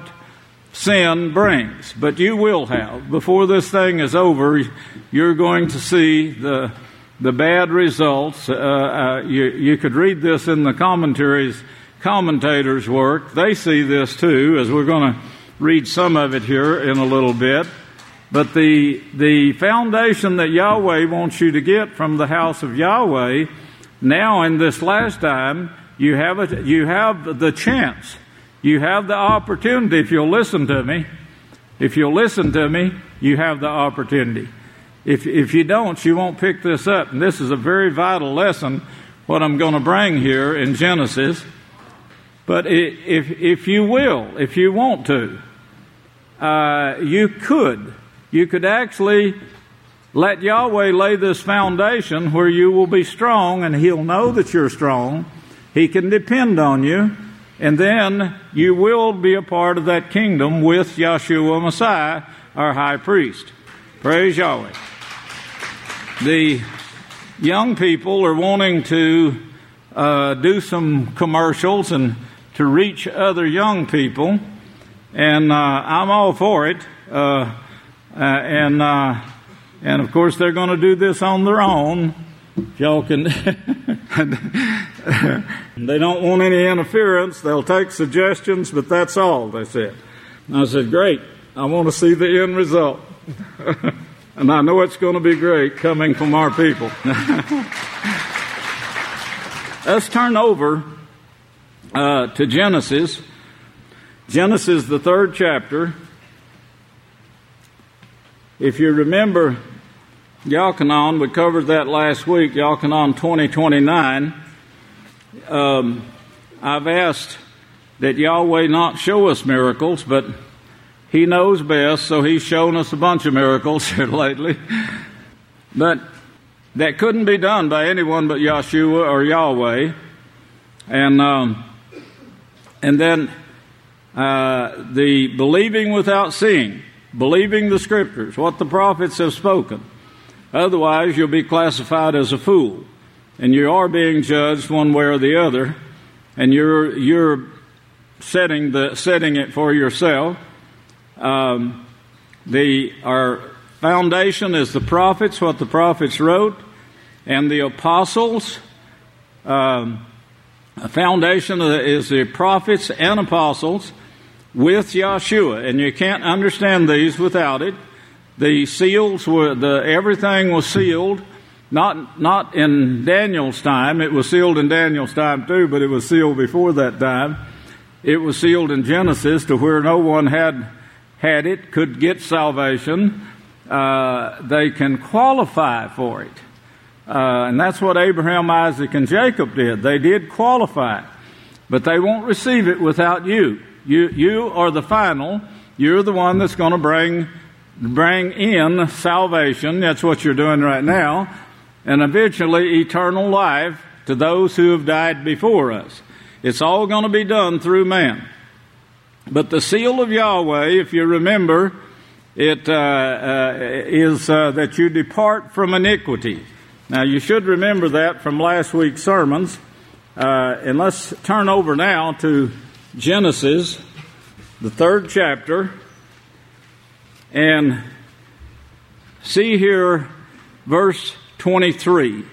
D: sin brings. But you will have. Before this thing is over, you're going to see the the bad results. Uh, uh, you you could read this in the commentaries, commentators' work. They see this too, as we're going to read some of it here in a little bit. But the the foundation that Yahweh wants you to get from the house of Yahweh, now in this last time, you have a, you have the chance, you have the opportunity. If you'll listen to me, if you'll listen to me, you have the opportunity. If if you don't, you won't pick this up. And this is a very vital lesson, what I'm going to bring here in Genesis. But if if you will, if you want to, uh, you could. You could actually let Yahweh lay this foundation where you will be strong, and He'll know that you're strong. He can depend on you, and then you will be a part of that kingdom with Yahshua Messiah our high priest. Praise Yahweh. The young people are wanting to uh, do some commercials and to reach other young people, and uh, I'm all for it. Uh, uh, and uh, and of course they're going to do this on their own. Y'all can. They don't want any interference. They'll take suggestions, but that's all, they said. And I said, great. I want to see the end result. And I know it's going to be great coming from our people. Let's turn over uh, to Genesis. Genesis, the third chapter. If you remember Yalkanon, we covered that last week, Yalkanon twenty twenty-nine. Um, I've asked that Yahweh not show us miracles, but He knows best, so He's shown us a bunch of miracles here lately. But that couldn't be done by anyone but Yahshua or Yahweh. And um, and then uh, the believing without seeing, believing the Scriptures, what the prophets have spoken. Otherwise, you'll be classified as a fool, and you are being judged one way or the other, and you're you're setting the setting it for yourself. Um, the our foundation is the prophets, what the prophets wrote, and the apostles. Um, a foundation is the prophets and apostles with Yahshua, and you can't understand these without it. The seals were the everything was sealed, not not in Daniel's time. It was sealed in Daniel's time too, but it was sealed before that time. It was sealed in Genesis to where no one had had it, could get salvation. Uh, they can qualify for it. Uh, and that's what Abraham, Isaac, and Jacob did. They did qualify, but they won't receive it without you. You you are the final. You're the one that's going to bring bring in salvation. That's what you're doing right now. And eventually eternal life to those who have died before us. It's all going to be done through man. But the seal of Yahweh, if you remember, it uh, uh, is uh, that you depart from iniquity. Now, you should remember that from last week's sermons. Uh, and let's turn over now to Genesis, the third chapter, and see here verse twenty-three.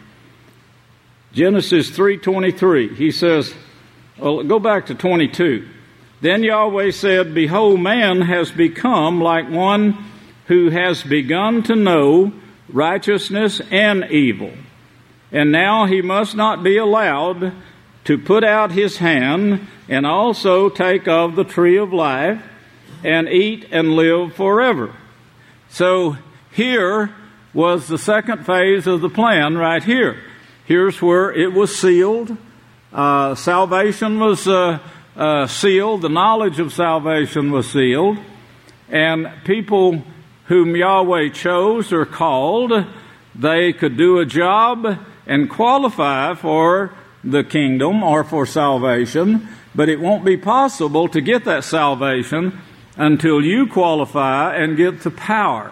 D: Genesis three twenty-three. He says, well, go back to twenty-two. Then Yahweh said, behold, man has become like one who has begun to know righteousness and evil. And now he must not be allowed to put out his hand and also take of the tree of life and eat and live forever. So here was the second phase of the plan right here. Here's where it was sealed. Uh, salvation was uh, uh, sealed. The knowledge of salvation was sealed. And people whom Yahweh chose or called, they could do a job and qualify for the kingdom or for salvation. But it won't be possible to get that salvation until you qualify and get the power.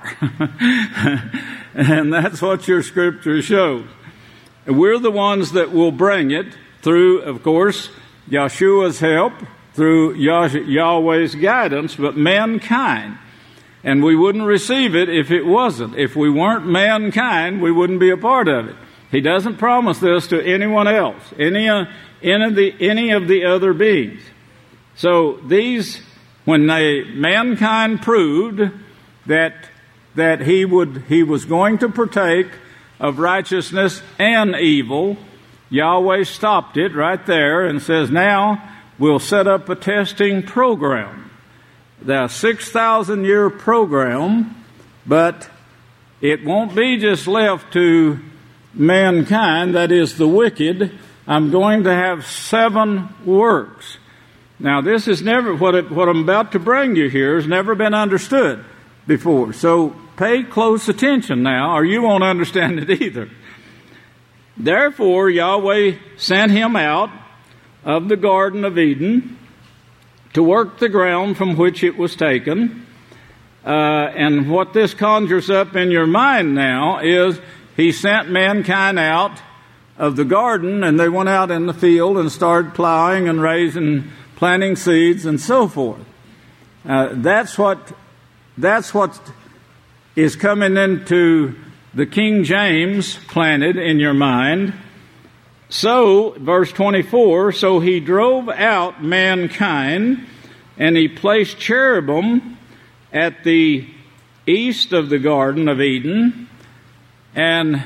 D: And that's what your scripture shows. We're the ones that will bring it through, of course, Yahshua's help, through Yah- Yahweh's guidance, but mankind. And we wouldn't receive it if it wasn't. If we weren't mankind, we wouldn't be a part of it. He doesn't promise this to anyone else, any, uh, any, of, the, any of the other beings. So these, when they, mankind proved that that he would he was going to partake of righteousness and evil, Yahweh stopped it right there and says, now we'll set up a testing program. The six thousand year program, but it won't be just left to mankind, that is the wicked. I'm going to have seven works. Now this is never, what, it, what I'm about to bring you here has never been understood before. So pay close attention now, or you won't understand it either. Therefore, Yahweh sent him out of the Garden of Eden to work the ground from which it was taken. Uh, and what this conjures up in your mind now is he sent mankind out of the garden, and they went out in the field and started plowing and raising, planting seeds and so forth. Uh, that's what that's what is coming into the King James planted in your mind. So, verse twenty-four, so he drove out mankind, and he placed cherubim at the east of the Garden of Eden, and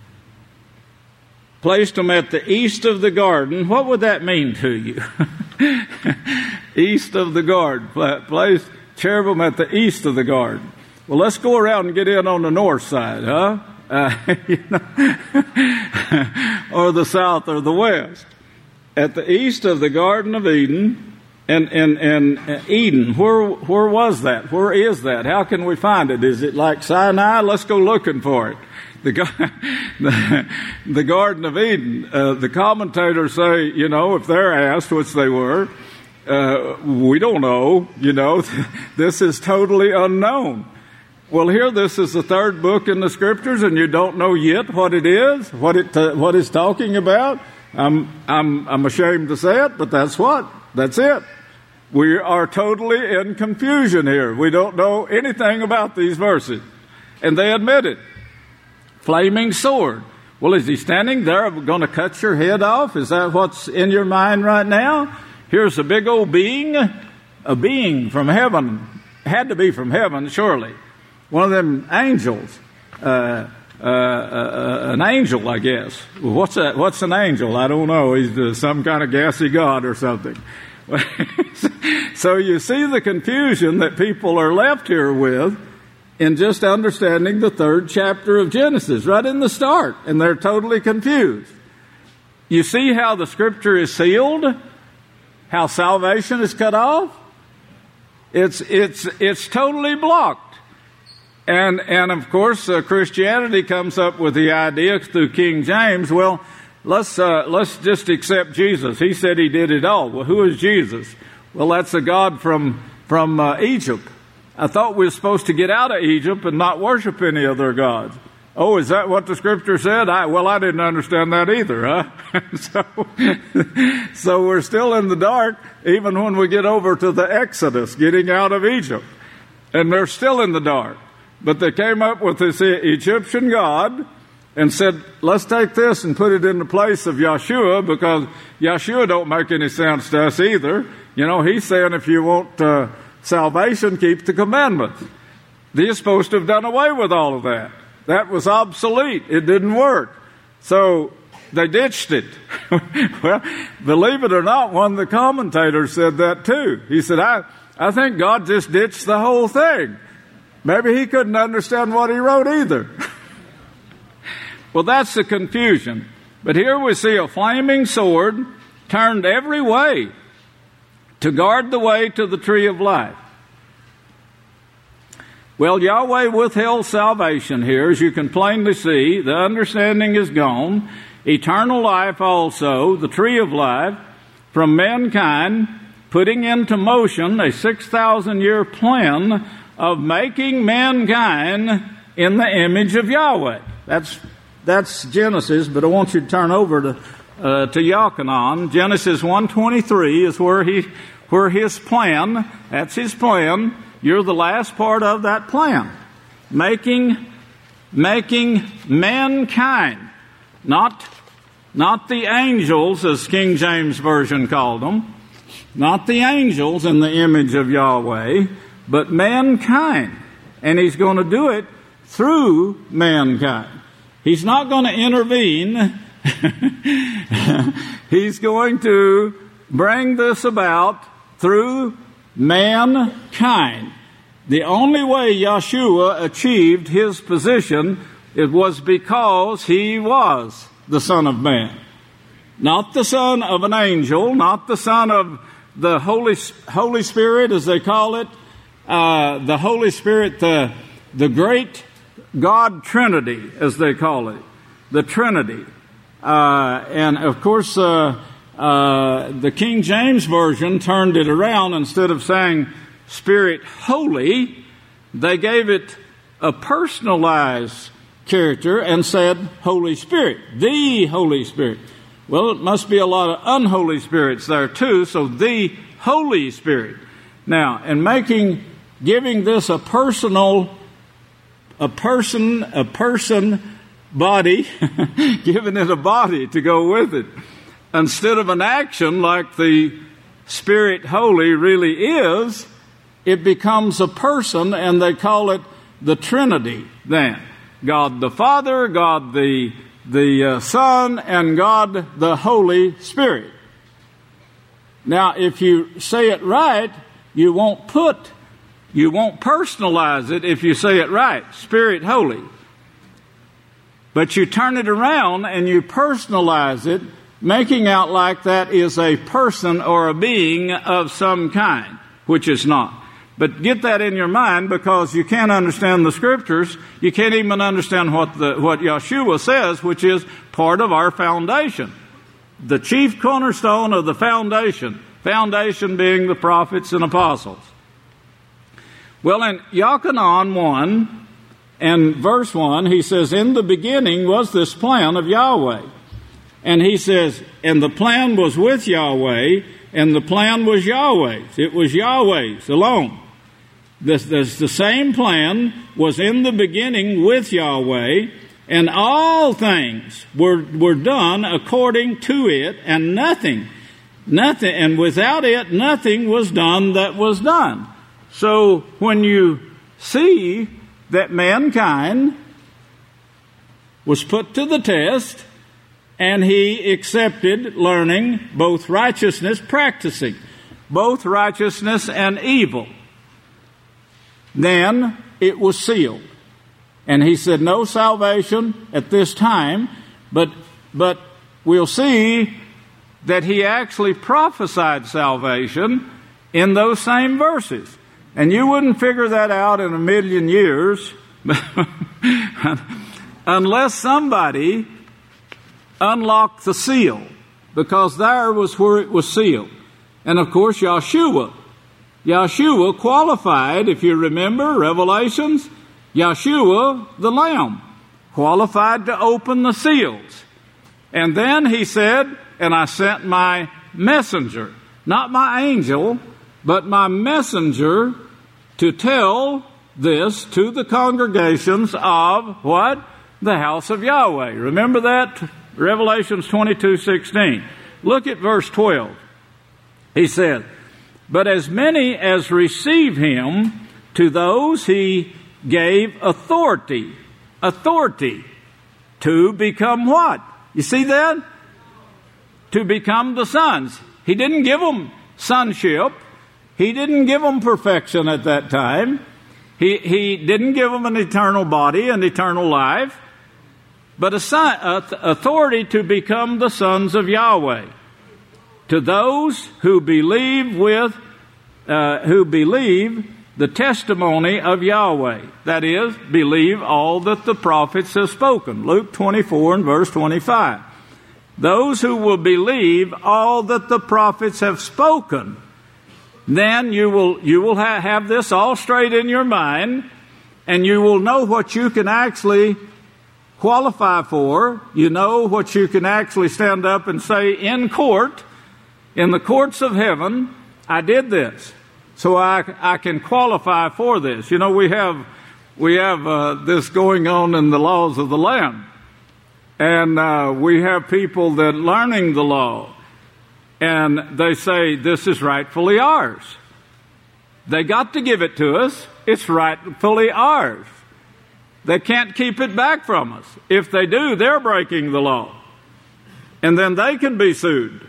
D: placed them at the east of the garden. What would that mean to you? East of the garden. Placed cherubim at the east of the garden. Well, let's go around and get in on the north side, huh? Uh, you know, or the south or the west. At the east of the Garden of Eden. And, and, and Eden, where, where was that? Where is that? How can we find it? Is it like Sinai? Let's go looking for it. The, the, the Garden of Eden. Uh, the commentators say, you know, if they're asked, which they were, uh, we don't know, you know, this is totally unknown. Well, here, this is the third book in the Scriptures, and you don't know yet what it is, what it, uh, what it's talking about. I'm, I'm, I'm ashamed to say it, but that's what. That's it. We are totally in confusion here. We don't know anything about these verses. And they admit it. Flaming sword. Well, is he standing there going to cut your head off? Is that what's in your mind right now? Here's a big old being, a being from heaven. Had to be from heaven, surely. One of them angels. Uh, uh, uh, an angel, I guess. Well, what's that? What's an angel? I don't know. He's uh, some kind of gassy god or something. So you see the confusion that people are left here with in just understanding the third chapter of Genesis, right in the start, and they're totally confused. You see how the Scripture is sealed? How salvation is cut off? It's it's it's totally blocked. And and of course, uh, Christianity comes up with the idea through King James. Well, let's uh, let's just accept Jesus. He said he did it all. Well, who is Jesus? Well, that's a god from from uh, Egypt. I thought we were supposed to get out of Egypt and not worship any other gods. Oh, is that what the Scripture said? I, well, I didn't understand that either, huh? so, so we're still in the dark, even when we get over to the Exodus, getting out of Egypt. And they're still in the dark. But they came up with this Egyptian god and said, let's take this and put it in the place of Yeshua, because Yeshua don't make any sense to us either. You know, he's saying if you want uh, salvation, keep the commandments. They're supposed to have done away with all of that. That was obsolete. It didn't work. So they ditched it. Well, believe it or not, one of the commentators said that too. He said, I, I think God just ditched the whole thing. Maybe he couldn't understand what he wrote either. Well, that's the confusion. But here we see a flaming sword turned every way to guard the way to the tree of life. Well, Yahweh withheld salvation here, as you can plainly see. The understanding is gone. Eternal life also, the tree of life, from mankind, putting into motion a six thousand year plan of making mankind in the image of Yahweh. That's that's Genesis, but I want you to turn over to uh, to Yochanan. Genesis one twenty-three is where he where his plan. That's his plan. You're the last part of that plan. Making, making mankind, not, not the angels, as King James Version called them, not the angels in the image of Yahweh, but mankind. And he's going to do it through mankind. He's not going to intervene. He's going to bring this about through mankind. The only way Yeshua achieved his position, it was because he was the Son of Man. Not the son of an angel, not the son of the Holy, Holy Spirit, as they call it. Uh, the Holy Spirit, the, the great God Trinity, as they call it. The Trinity. Uh, and of course, uh, Uh, the King James Version turned it around. Instead of saying Spirit Holy, they gave it a personalized character and said Holy Spirit, the Holy Spirit. Well, it must be a lot of unholy spirits there too, so the Holy Spirit. Now, in making, giving this a personal, a person, a person body, giving it a body to go with it, instead of an action like the Spirit Holy really is, it becomes a person, and they call it the Trinity then. God the Father, God the, the uh, Son, and God the Holy Spirit. Now, if you say it right, you won't put, you won't personalize it if you say it right, Spirit Holy. But you turn it around and you personalize it, making out like that is a person or a being of some kind, which is not. But get that in your mind, because you can't understand the Scriptures. You can't even understand what the what Yeshua says, which is part of our foundation. The chief cornerstone of the foundation. Foundation being the prophets and apostles. Well, in Yochanan one and verse one, he says, in the beginning was this plan of Yahweh. And he says, and the plan was with Yahweh, and the plan was Yahweh's. It was Yahweh's alone. This, this, the same plan was in the beginning with Yahweh, and all things were, were done according to it, and nothing, nothing, and without it, nothing was done that was done. So when you see that mankind was put to the test, and he accepted learning both righteousness, practicing both righteousness and evil, then it was sealed. And he said, no salvation at this time, but but we'll see that he actually prophesied salvation in those same verses. And you wouldn't figure that out in a million years unless somebody unlocked the seal, because there was where it was sealed. And of course, Yeshua. Yeshua qualified, if you remember, Revelations, Yeshua, the Lamb, qualified to open the seals. And then he said, and I sent my messenger, not my angel, but my messenger, to tell this to the congregations of what? The house of Yahweh. Remember that? Revelations twenty-two sixteen. Look at verse twelve. He said, but as many as receive him, to those he gave authority. Authority. To become what? You see that? To become the sons. He didn't give them sonship. He didn't give them perfection at that time. He, he didn't give them an eternal body and eternal life. But a son, authority to become the sons of Yahweh. To those who believe with, uh, who believe the testimony of Yahweh. That is, believe all that the prophets have spoken. Luke twenty-four and verse twenty-five. Those who will believe all that the prophets have spoken, then you will, you will ha- have this all straight in your mind, and you will know what you can actually qualify for. You know what you can actually stand up and say in court, in the courts of heaven, I did this, so I, I can qualify for this. You know, we have we have uh, this going on in the laws of the land, and uh, we have people that learning the law, and they say this is rightfully ours. They got to give it to us. It's rightfully ours. They can't keep it back from us. If they do, they're breaking the law. And then they can be sued.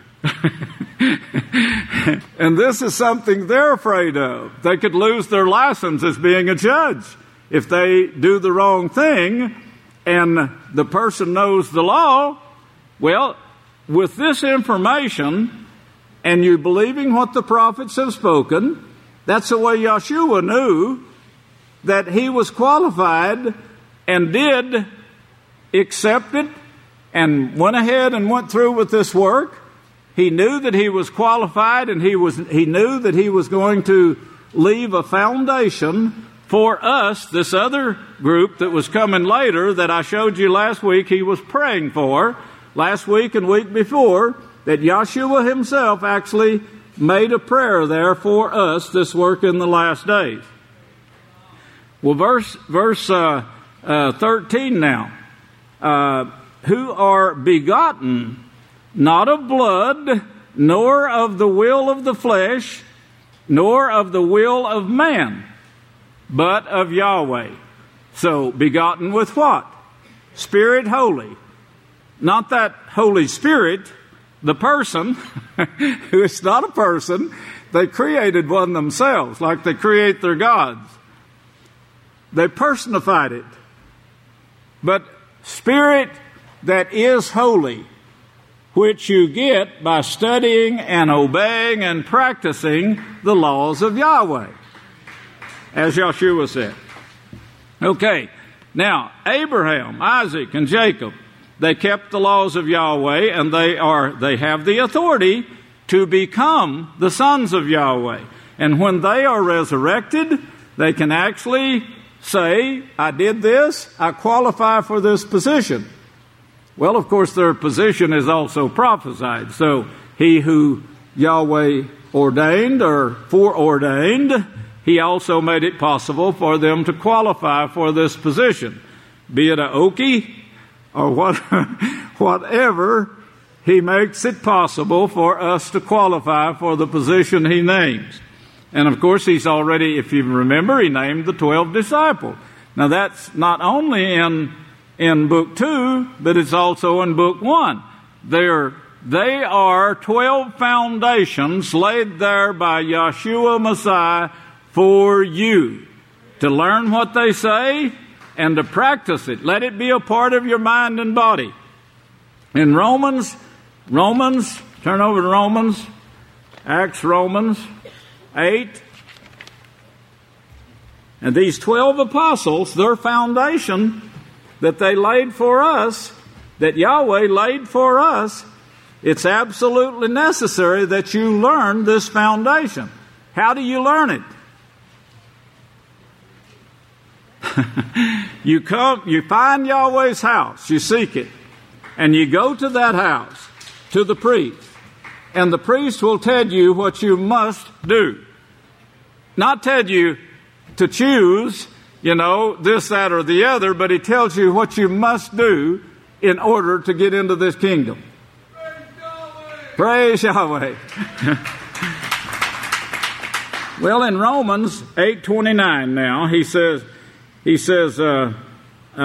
D: And this is something they're afraid of. They could lose their license as being a judge if they do the wrong thing and the person knows the law. Well, with this information and you believing what the prophets have spoken, that's the way Yeshua knew that he was qualified and did accept it and went ahead and went through with this work. He knew that he was qualified, and he was he knew that he was going to leave a foundation for us, this other group that was coming later that I showed you last week, he was praying for last week and week before, that Yeshua himself actually made a prayer there for us, this work in the last days. Well, verse verse uh, uh, thirteen now. Uh, who are begotten not of blood, nor of the will of the flesh, nor of the will of man, but of Yahweh. So, begotten with what? Spirit holy. Not that Holy Spirit, the person, who is not a person. They created one themselves, like they create their gods. They personified it. But Spirit that is holy, which you get by studying and obeying and practicing the laws of Yahweh, as Yeshua said. Okay, now Abraham, Isaac, and Jacob, they kept the laws of Yahweh, and they are they have the authority to become the sons of Yahweh. And when they are resurrected, they can actually say, I did this, I qualify for this position. Well, of course, their position is also prophesied. So he who Yahweh ordained or foreordained, he also made it possible for them to qualify for this position. Be it a Okie or what, whatever, he makes it possible for us to qualify for the position he names. And of course, he's already, if you remember, he named the twelve disciples. Now that's not only in in book two, but it's also in book one. They're, they are twelve foundations laid there by Yeshua Messiah for you to learn what they say and to practice it. Let it be a part of your mind and body. In Romans, Romans, turn over to Romans, Acts, Romans eight. And these twelve apostles, their foundation that they laid for us, that Yahweh laid for us, it's absolutely necessary that you learn this foundation. How do you learn it? You come, you find Yahweh's house, you seek it, and you go to that house, to the priest, and the priest will tell you what you must do. Not tell you to choose, you know, this, that, or the other, but he tells you what you must do in order to get into this kingdom. Praise Yahweh. Praise Yahweh. Well, in Romans eight twenty-nine now, he says, he says, uh, uh,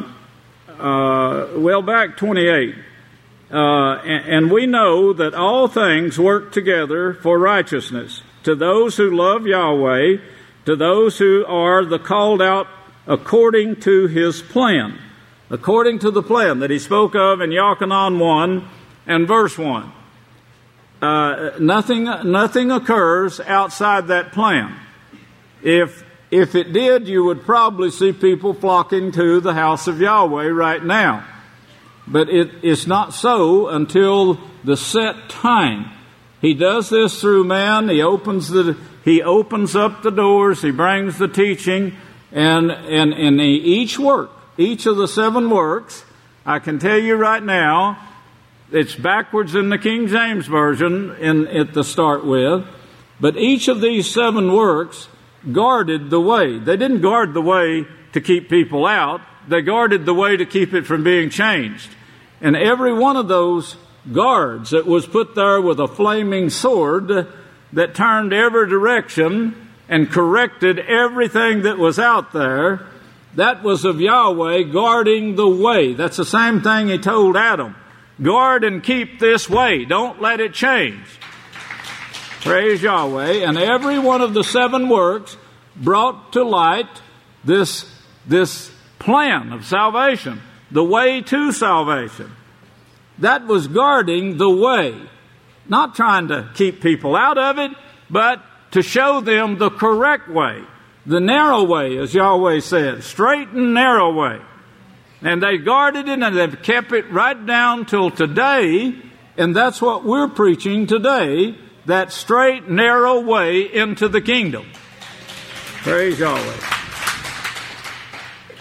D: uh, well, back twenty-eight, uh, and, and we know that all things work together for righteousness to those who love Yahweh, to those who are the called out according to his plan. According to the plan that he spoke of in Yochanan one and verse one. Uh, nothing, nothing occurs outside that plan. If, if it did, you would probably see people flocking to the house of Yahweh right now. But it, it's not so until the set time. He does this through man. He opens the He opens up the doors. He brings the teaching. And and in each work, each of the seven works, I can tell you right now, it's backwards in the King James Version in, at the start with. But each of these seven works guarded the way. They didn't guard the way to keep people out. They guarded the way to keep it from being changed. And every one of those guards that was put there with a flaming sword that turned every direction and corrected everything that was out there, that was of Yahweh guarding the way. That's the same thing he told Adam. Guard and keep this way. Don't let it change. Praise Yahweh. And every one of the seven works brought to light this, this plan of salvation, the way to salvation. That was guarding the way. Not trying to keep people out of it, but to show them the correct way. The narrow way, as Yahweh said. Straight and narrow way. And they guarded it and they've kept it right down till today. And that's what we're preaching today. That straight, narrow way into the kingdom. Praise Yahweh.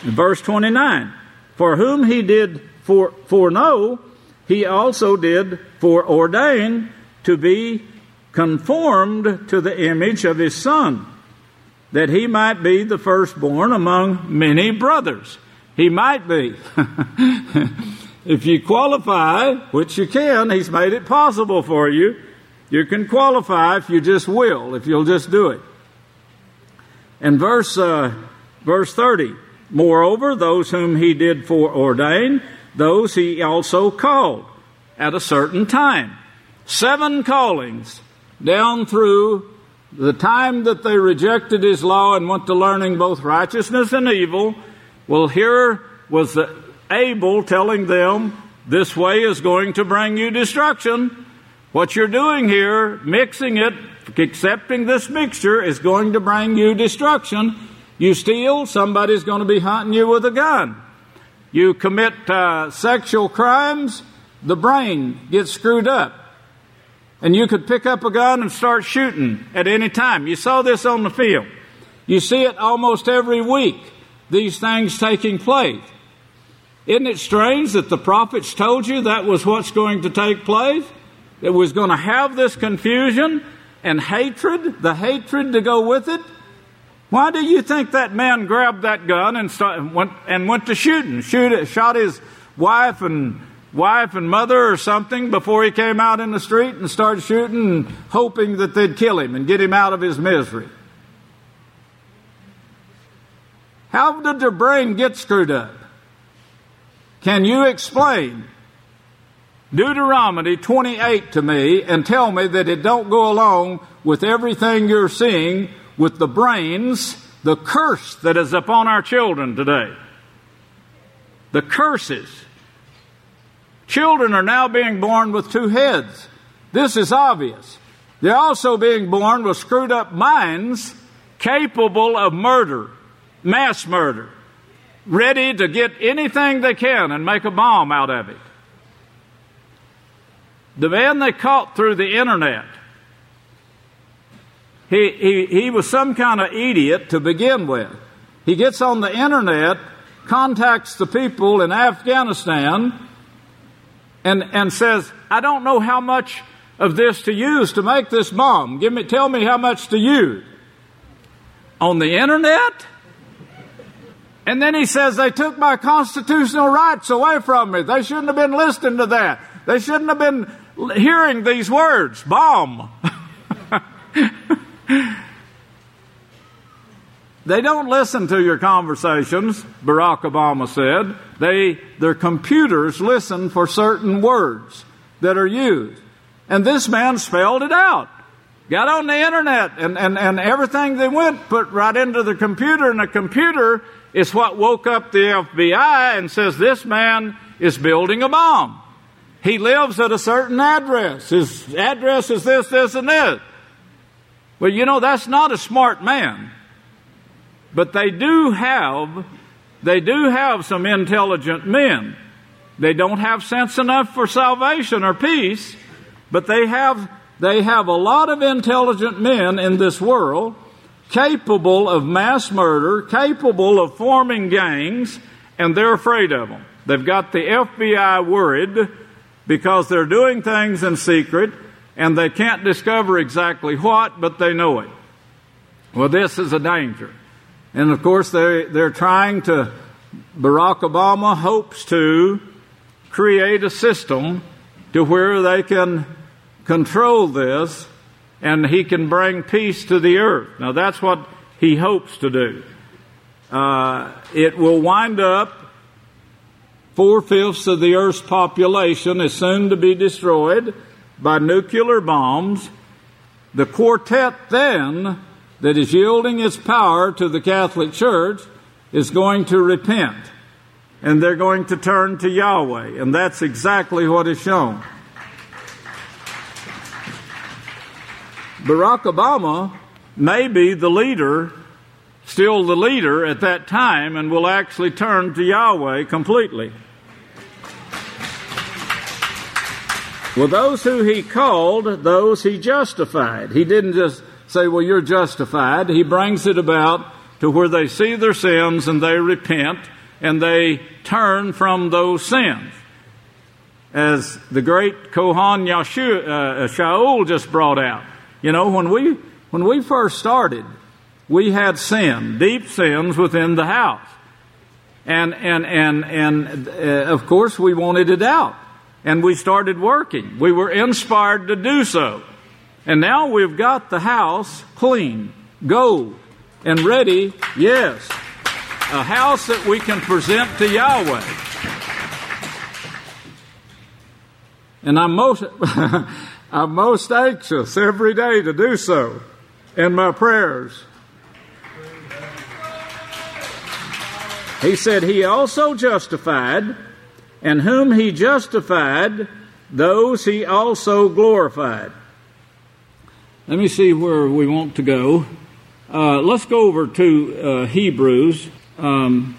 D: Verse twenty-nine, for whom he did fore, foreknow, he also did foreordain to be conformed to the image of his Son, that he might be the firstborn among many brothers. He might be. If you qualify, which you can, he's made it possible for you. You can qualify if you just will, if you'll just do it. And verse uh, verse thirty, moreover, those whom he did foreordain, those he also called at a certain time. Seven callings down through the time that they rejected his law and went to learning both righteousness and evil. Well, here was the Abel telling them, this way is going to bring you destruction. What you're doing here, mixing it, accepting this mixture, is going to bring you destruction. You steal, somebody's going to be hunting you with a gun. You commit uh, sexual crimes, the brain gets screwed up. And you could pick up a gun and start shooting at any time. You saw this on the field. You see it almost every week, these things taking place. Isn't it strange that the prophets told you that was what's going to take place? It was going to have this confusion and hatred, the hatred to go with it. Why do you think that man grabbed that gun and start, went and went to shooting? Shoot, shot his wife and wife and mother or something before he came out in the street and started shooting and hoping that they'd kill him and get him out of his misery? How did their brain get screwed up? Can you explain Deuteronomy twenty-eight to me and tell me that it don't go along with everything you're seeing with the brains, the curse that is upon our children today? The curses. Children are now being born with two heads. This is obvious. They're also being born with screwed up minds capable of murder, mass murder, ready to get anything they can and make a bomb out of it. The man they caught through the internet, he, he, he was some kind of idiot to begin with. He gets on the internet, contacts the people in Afghanistan, and, and says, I don't know how much of this to use to make this bomb. Give me, tell me how much to use. On the internet? And then he says, they took my constitutional rights away from me. They shouldn't have been listening to that. They shouldn't have been hearing these words, bomb. They don't listen to your conversations, Barack Obama said. They, their computers listen for certain words that are used. And this man spelled it out. Got on the internet and, and, and everything they went put right into the computer, and the computer is what woke up the F B I and says this man is building a bomb. He lives at a certain address. His address is this, this, and this. Well, you know, that's not a smart man. But they do have, they do have some intelligent men. They don't have sense enough for salvation or peace, but they have, they have a lot of intelligent men in this world capable of mass murder, capable of forming gangs, and they're afraid of them. They've got the F B I worried because they're doing things in secret, and they can't discover exactly what, but they know it. Well, this is a danger. And of course, they, they're trying to, Barack Obama hopes to create a system to where they can control this and he can bring peace to the earth. Now, that's what he hopes to do. Uh, it will wind up four-fifths of the earth's population is soon to be destroyed by nuclear bombs. The quartet then that is yielding its power to the Catholic Church is going to repent. And they're going to turn to Yahweh. And that's exactly what is shown. Barack Obama may be the leader, still the leader at that time, and will actually turn to Yahweh completely. Well, those who he called, those he justified. He didn't just say, well, you're justified. He brings it about to where they see their sins and they repent and they turn from those sins. As the great Kohan Yashua, uh, Shaul just brought out. You know, when we when we first started, we had sin, deep sins within the house. And, and, and, and uh, of course, we wanted it out. And we started working. We were inspired to do so. And now we've got the house clean, gold, and ready, yes, a house that we can present to Yahweh. And I'm most, I'm most anxious every day to do so in my prayers. He said, He also justified, and whom He justified, those He also glorified. Let me see where we want to go. Uh, let's go over to uh, Hebrews um,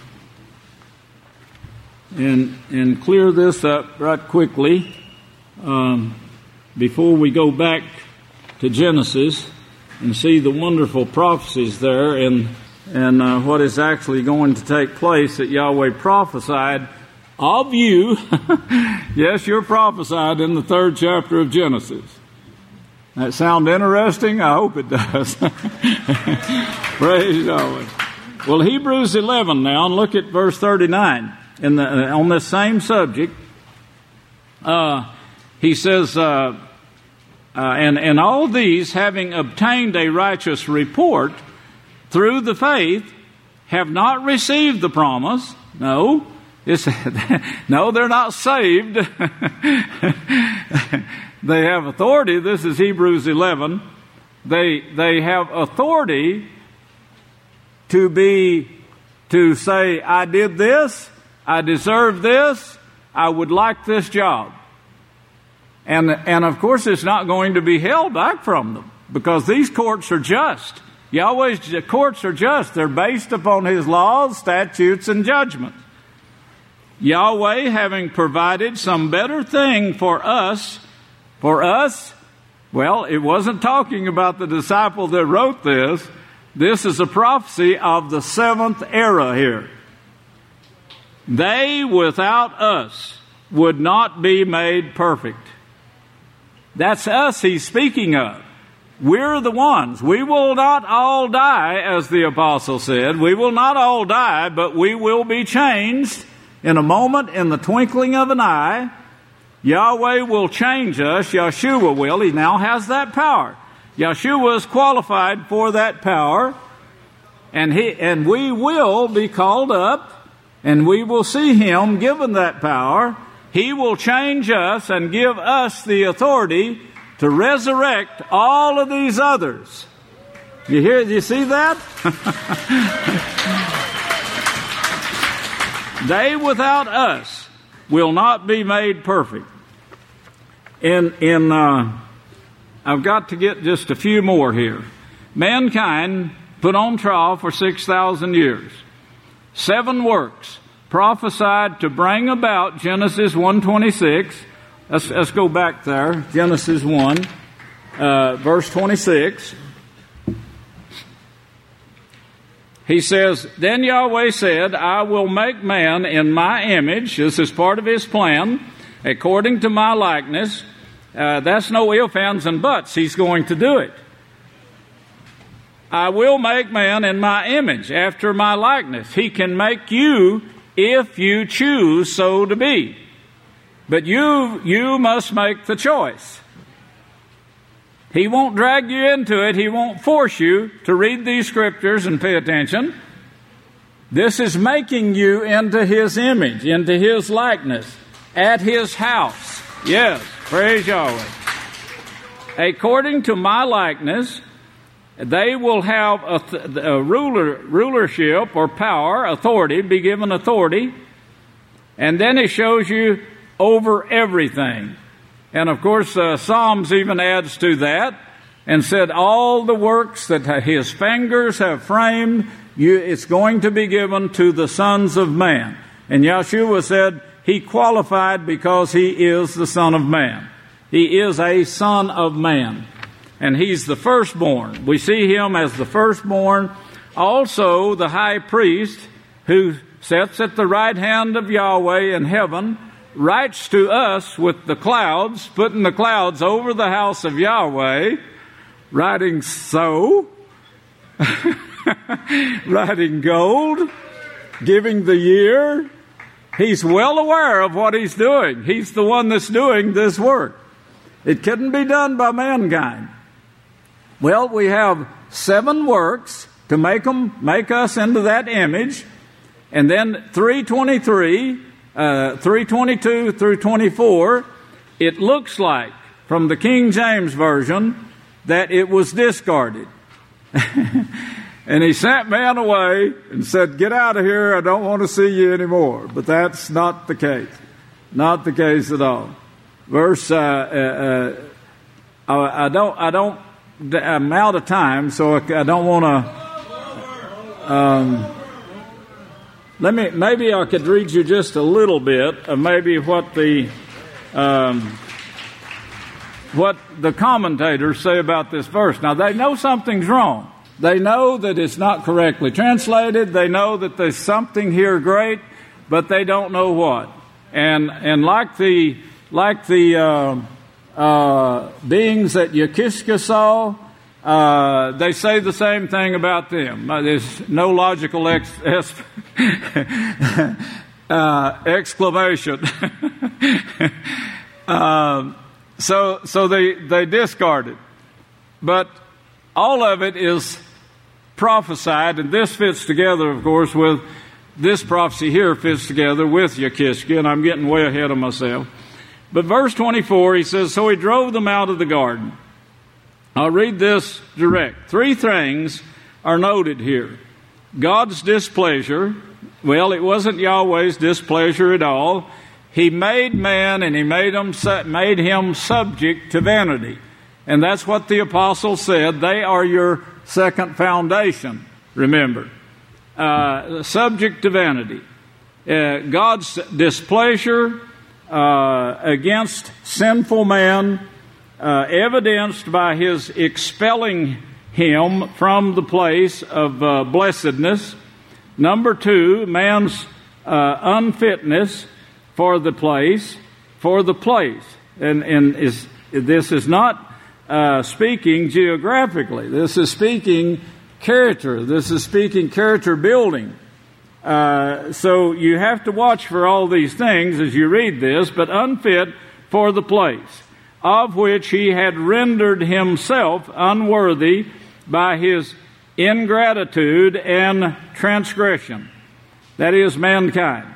D: and and clear this up right quickly um, before we go back to Genesis and see the wonderful prophecies there and and uh, what is actually going to take place that Yahweh prophesied of you. Yes, you're prophesied in the third chapter of Genesis. That sound interesting? I hope it does. Praise Yahweh. Well, Hebrews eleven now, and look at verse thirty-nine. In the, uh, on this same subject, uh, he says, uh, uh, and, and all these, having obtained a righteous report through the faith, have not received the promise. No. It's, no, they're not saved. They have authority. This is Hebrews eleven. They they have authority to be to say, I did this, I deserve this, I would like this job. And and of course it's not going to be held back from them, because these courts are just. Yahweh's courts are just. They're based upon His laws, statutes, and judgments. Yahweh having provided some better thing for us, for us, well, it wasn't talking about the disciple that wrote this. This is a prophecy of the seventh era here. They without us would not be made perfect. That's us He's speaking of. We're the ones. We will not all die, as the apostle said. We will not all die, but we will be changed in a moment, in the twinkling of an eye. Yahweh will change us. Yeshua will. He now has that power. Yeshua is qualified for that power. And he and we will be called up, and we will see Him given that power. He will change us and give us the authority to resurrect all of these others. You hear? You see that? They without us will not be made perfect. In in uh, I've got to get just a few more here. Mankind put on trial for six thousand years. Seven works prophesied to bring about Genesis one twenty-six. Let's, let's go back there. Genesis one, uh, verse twenty-six. He says, Then Yahweh said, I will make man in my image. This is part of His plan. According to my likeness. Uh, that's no ifs, ands, and buts. He's going to do it. I will make man in my image, after my likeness. He can make you if you choose so to be. But you, you must make the choice. He won't drag you into it. He won't force you to read these scriptures and pay attention. This is making you into His image, into His likeness, at His house. Yes, praise Yahweh. According to my likeness, they will have a, th- a ruler, rulership or power, authority, be given authority. And then He shows you over everything. And of course, uh, Psalms even adds to that and said, all the works that His fingers have framed, you, it's going to be given to the sons of man. And Yeshua said He qualified because He is the Son of Man. He is a Son of Man. And He's the firstborn. We see Him as the firstborn. Also, the high priest who sits at the right hand of Yahweh in heaven, writes to us with the clouds, putting the clouds over the house of Yahweh, writing so, writing gold, giving the year. He's well aware of what he's doing. He's the one that's doing this work. It couldn't be done by mankind. Well, we have seven works to make them, make us into that image. And then three twenty-three, uh, three twenty-two through twenty-four, it looks like, from the King James Version, that it was discarded. And he sent man away and said, get out of here, I don't want to see you anymore. But that's not the case. Not the case at all. Verse, uh, uh, uh, I don't, I don't, I'm out of time, so I don't want to, um, let me, maybe I could read you just a little bit of maybe what the, um, what the commentators say about this verse. Now, they know something's wrong. They know that it's not correctly translated. They know that there's something here great, but they don't know what. And and like the like the uh, uh, beings that Yakishka saw, uh, they say the same thing about them. Uh, there's no logical ex- ex- uh, exclamation. uh, so so they they discard it, but all of it is prophesied, and this fits together, of course, with this prophecy here fits together with Yakishka, and I'm getting way ahead of myself. But verse twenty-four, he says, so he drove them out of the garden. I'll read this direct. Three things are noted here. God's displeasure. Well, it wasn't Yahweh's displeasure at all. He made man, and he made him, made him subject to vanity. And that's what the apostle said. They are your second foundation, remember. Uh, subject to vanity. Uh, God's displeasure uh, against sinful man, uh, evidenced by his expelling him from the place of uh, blessedness. Number two, man's uh, unfitness for the place, for the place. And, and is, this is not Uh, speaking geographically. This is speaking character. This is speaking character building. Uh, so you have to watch for all these things as you read this, but unfit for the place, of which he had rendered himself unworthy by his ingratitude and transgression. That is mankind.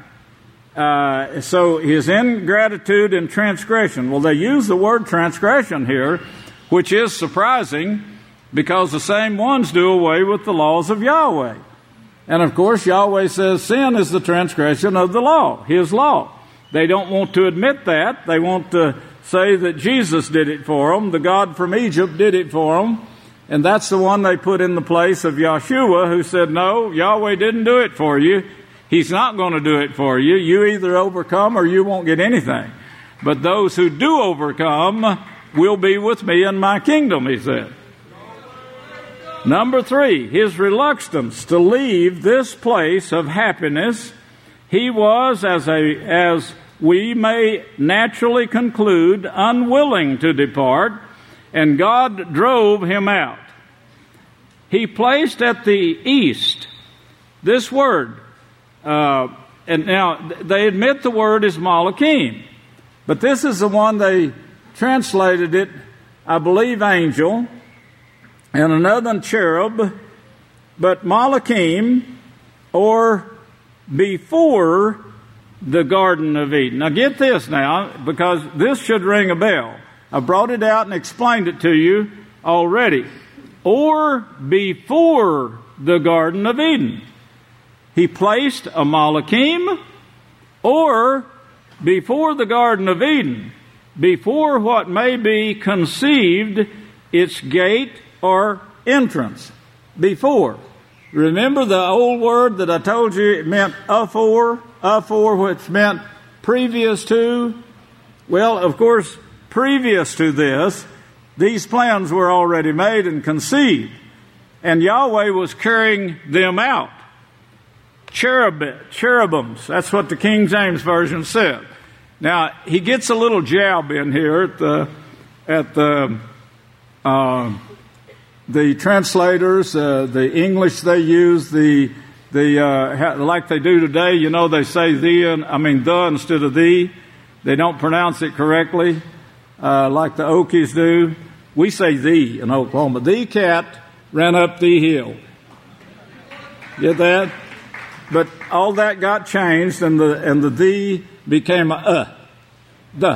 D: Uh, so his ingratitude and transgression. Well, they use the word transgression here, which is surprising because the same ones do away with the laws of Yahweh. And of course, Yahweh says sin is the transgression of the law, His law. They don't want to admit that. They want to say that Jesus did it for them. The God from Egypt did it for them. And that's the one they put in the place of Yahshua, who said, no, Yahweh didn't do it for you. He's not going to do it for you. You either overcome or you won't get anything. But those who do overcome will be with me in my kingdom, he said. Number three, his reluctance to leave this place of happiness. He was, as a as we may naturally conclude, unwilling to depart, and God drove him out. He placed at the east this word, uh, and now they admit the word is Malachim, but this is the one they translated it, I believe, angel, and another cherub, but Malachim, or before the Garden of Eden. Now get this now, because this should ring a bell. I brought it out and explained it to you already. Or before the Garden of Eden. He placed a Malachim, or before the Garden of Eden, before what may be conceived its gate or entrance. Before. Remember the old word that I told you, it meant afore, afore, which meant previous to? Well, of course, previous to this, these plans were already made and conceived, and Yahweh was carrying them out. cherub, cherubims. That's what the King James Version said. Now, he gets a little jab in here at the, at the, uh, the translators, uh, the English they use, the, the, uh, like they do today, you know, they say the, and, I mean, the instead of the. They don't pronounce it correctly, uh, like the Okies do. We say the in Oklahoma. The cat ran up the hill. Get that? But all that got changed, and the and the the became a uh, the.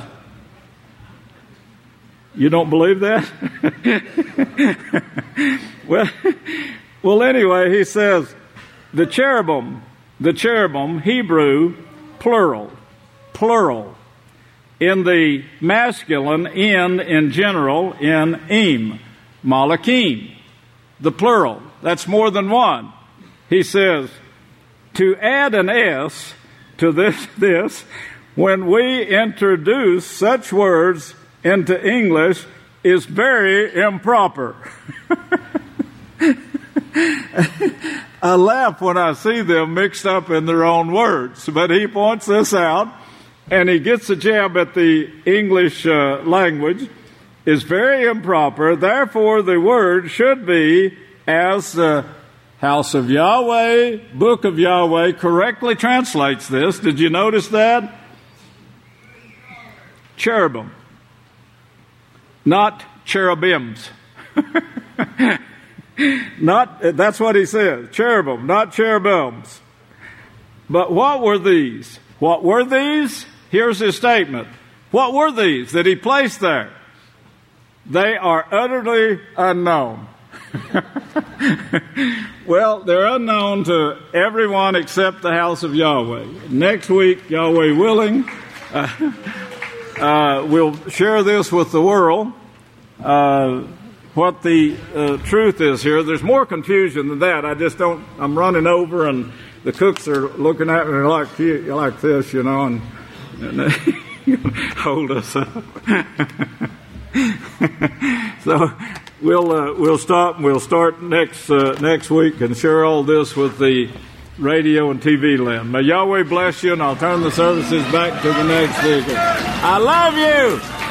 D: You don't believe that? well, well. Anyway, he says the cherubim, the cherubim, Hebrew, plural, plural. In the masculine, in in general, in im, malakim, the plural. That's more than one. He says, to add an S to this, this, when we introduce such words into English is very improper. I laugh when I see them mixed up in their own words, but he points this out. And he gets a jab at the English uh, language, is very improper. Therefore, the word should be, as the house of Yahweh, book of Yahweh, correctly translates this. Did you notice that? Cherubim, not cherubims. not, that's what he says. Cherubim, not cherubims. But what were these? What were these? Here's his statement. What were these that he placed there? They are utterly unknown. Well, they're unknown to everyone except the house of Yahweh. Next week, Yahweh willing, uh, uh, we'll share this with the world, uh, what the uh, truth is here. There's more confusion than that. I just don't, I'm running over, and the cooks are looking at me like, like this, you know, and And uh, hold us up. So we'll uh, we'll stop and we'll start next uh, next week and share all this with the radio and T V land. May Yahweh bless you, and I'll turn the services back to the next speaker. I love you.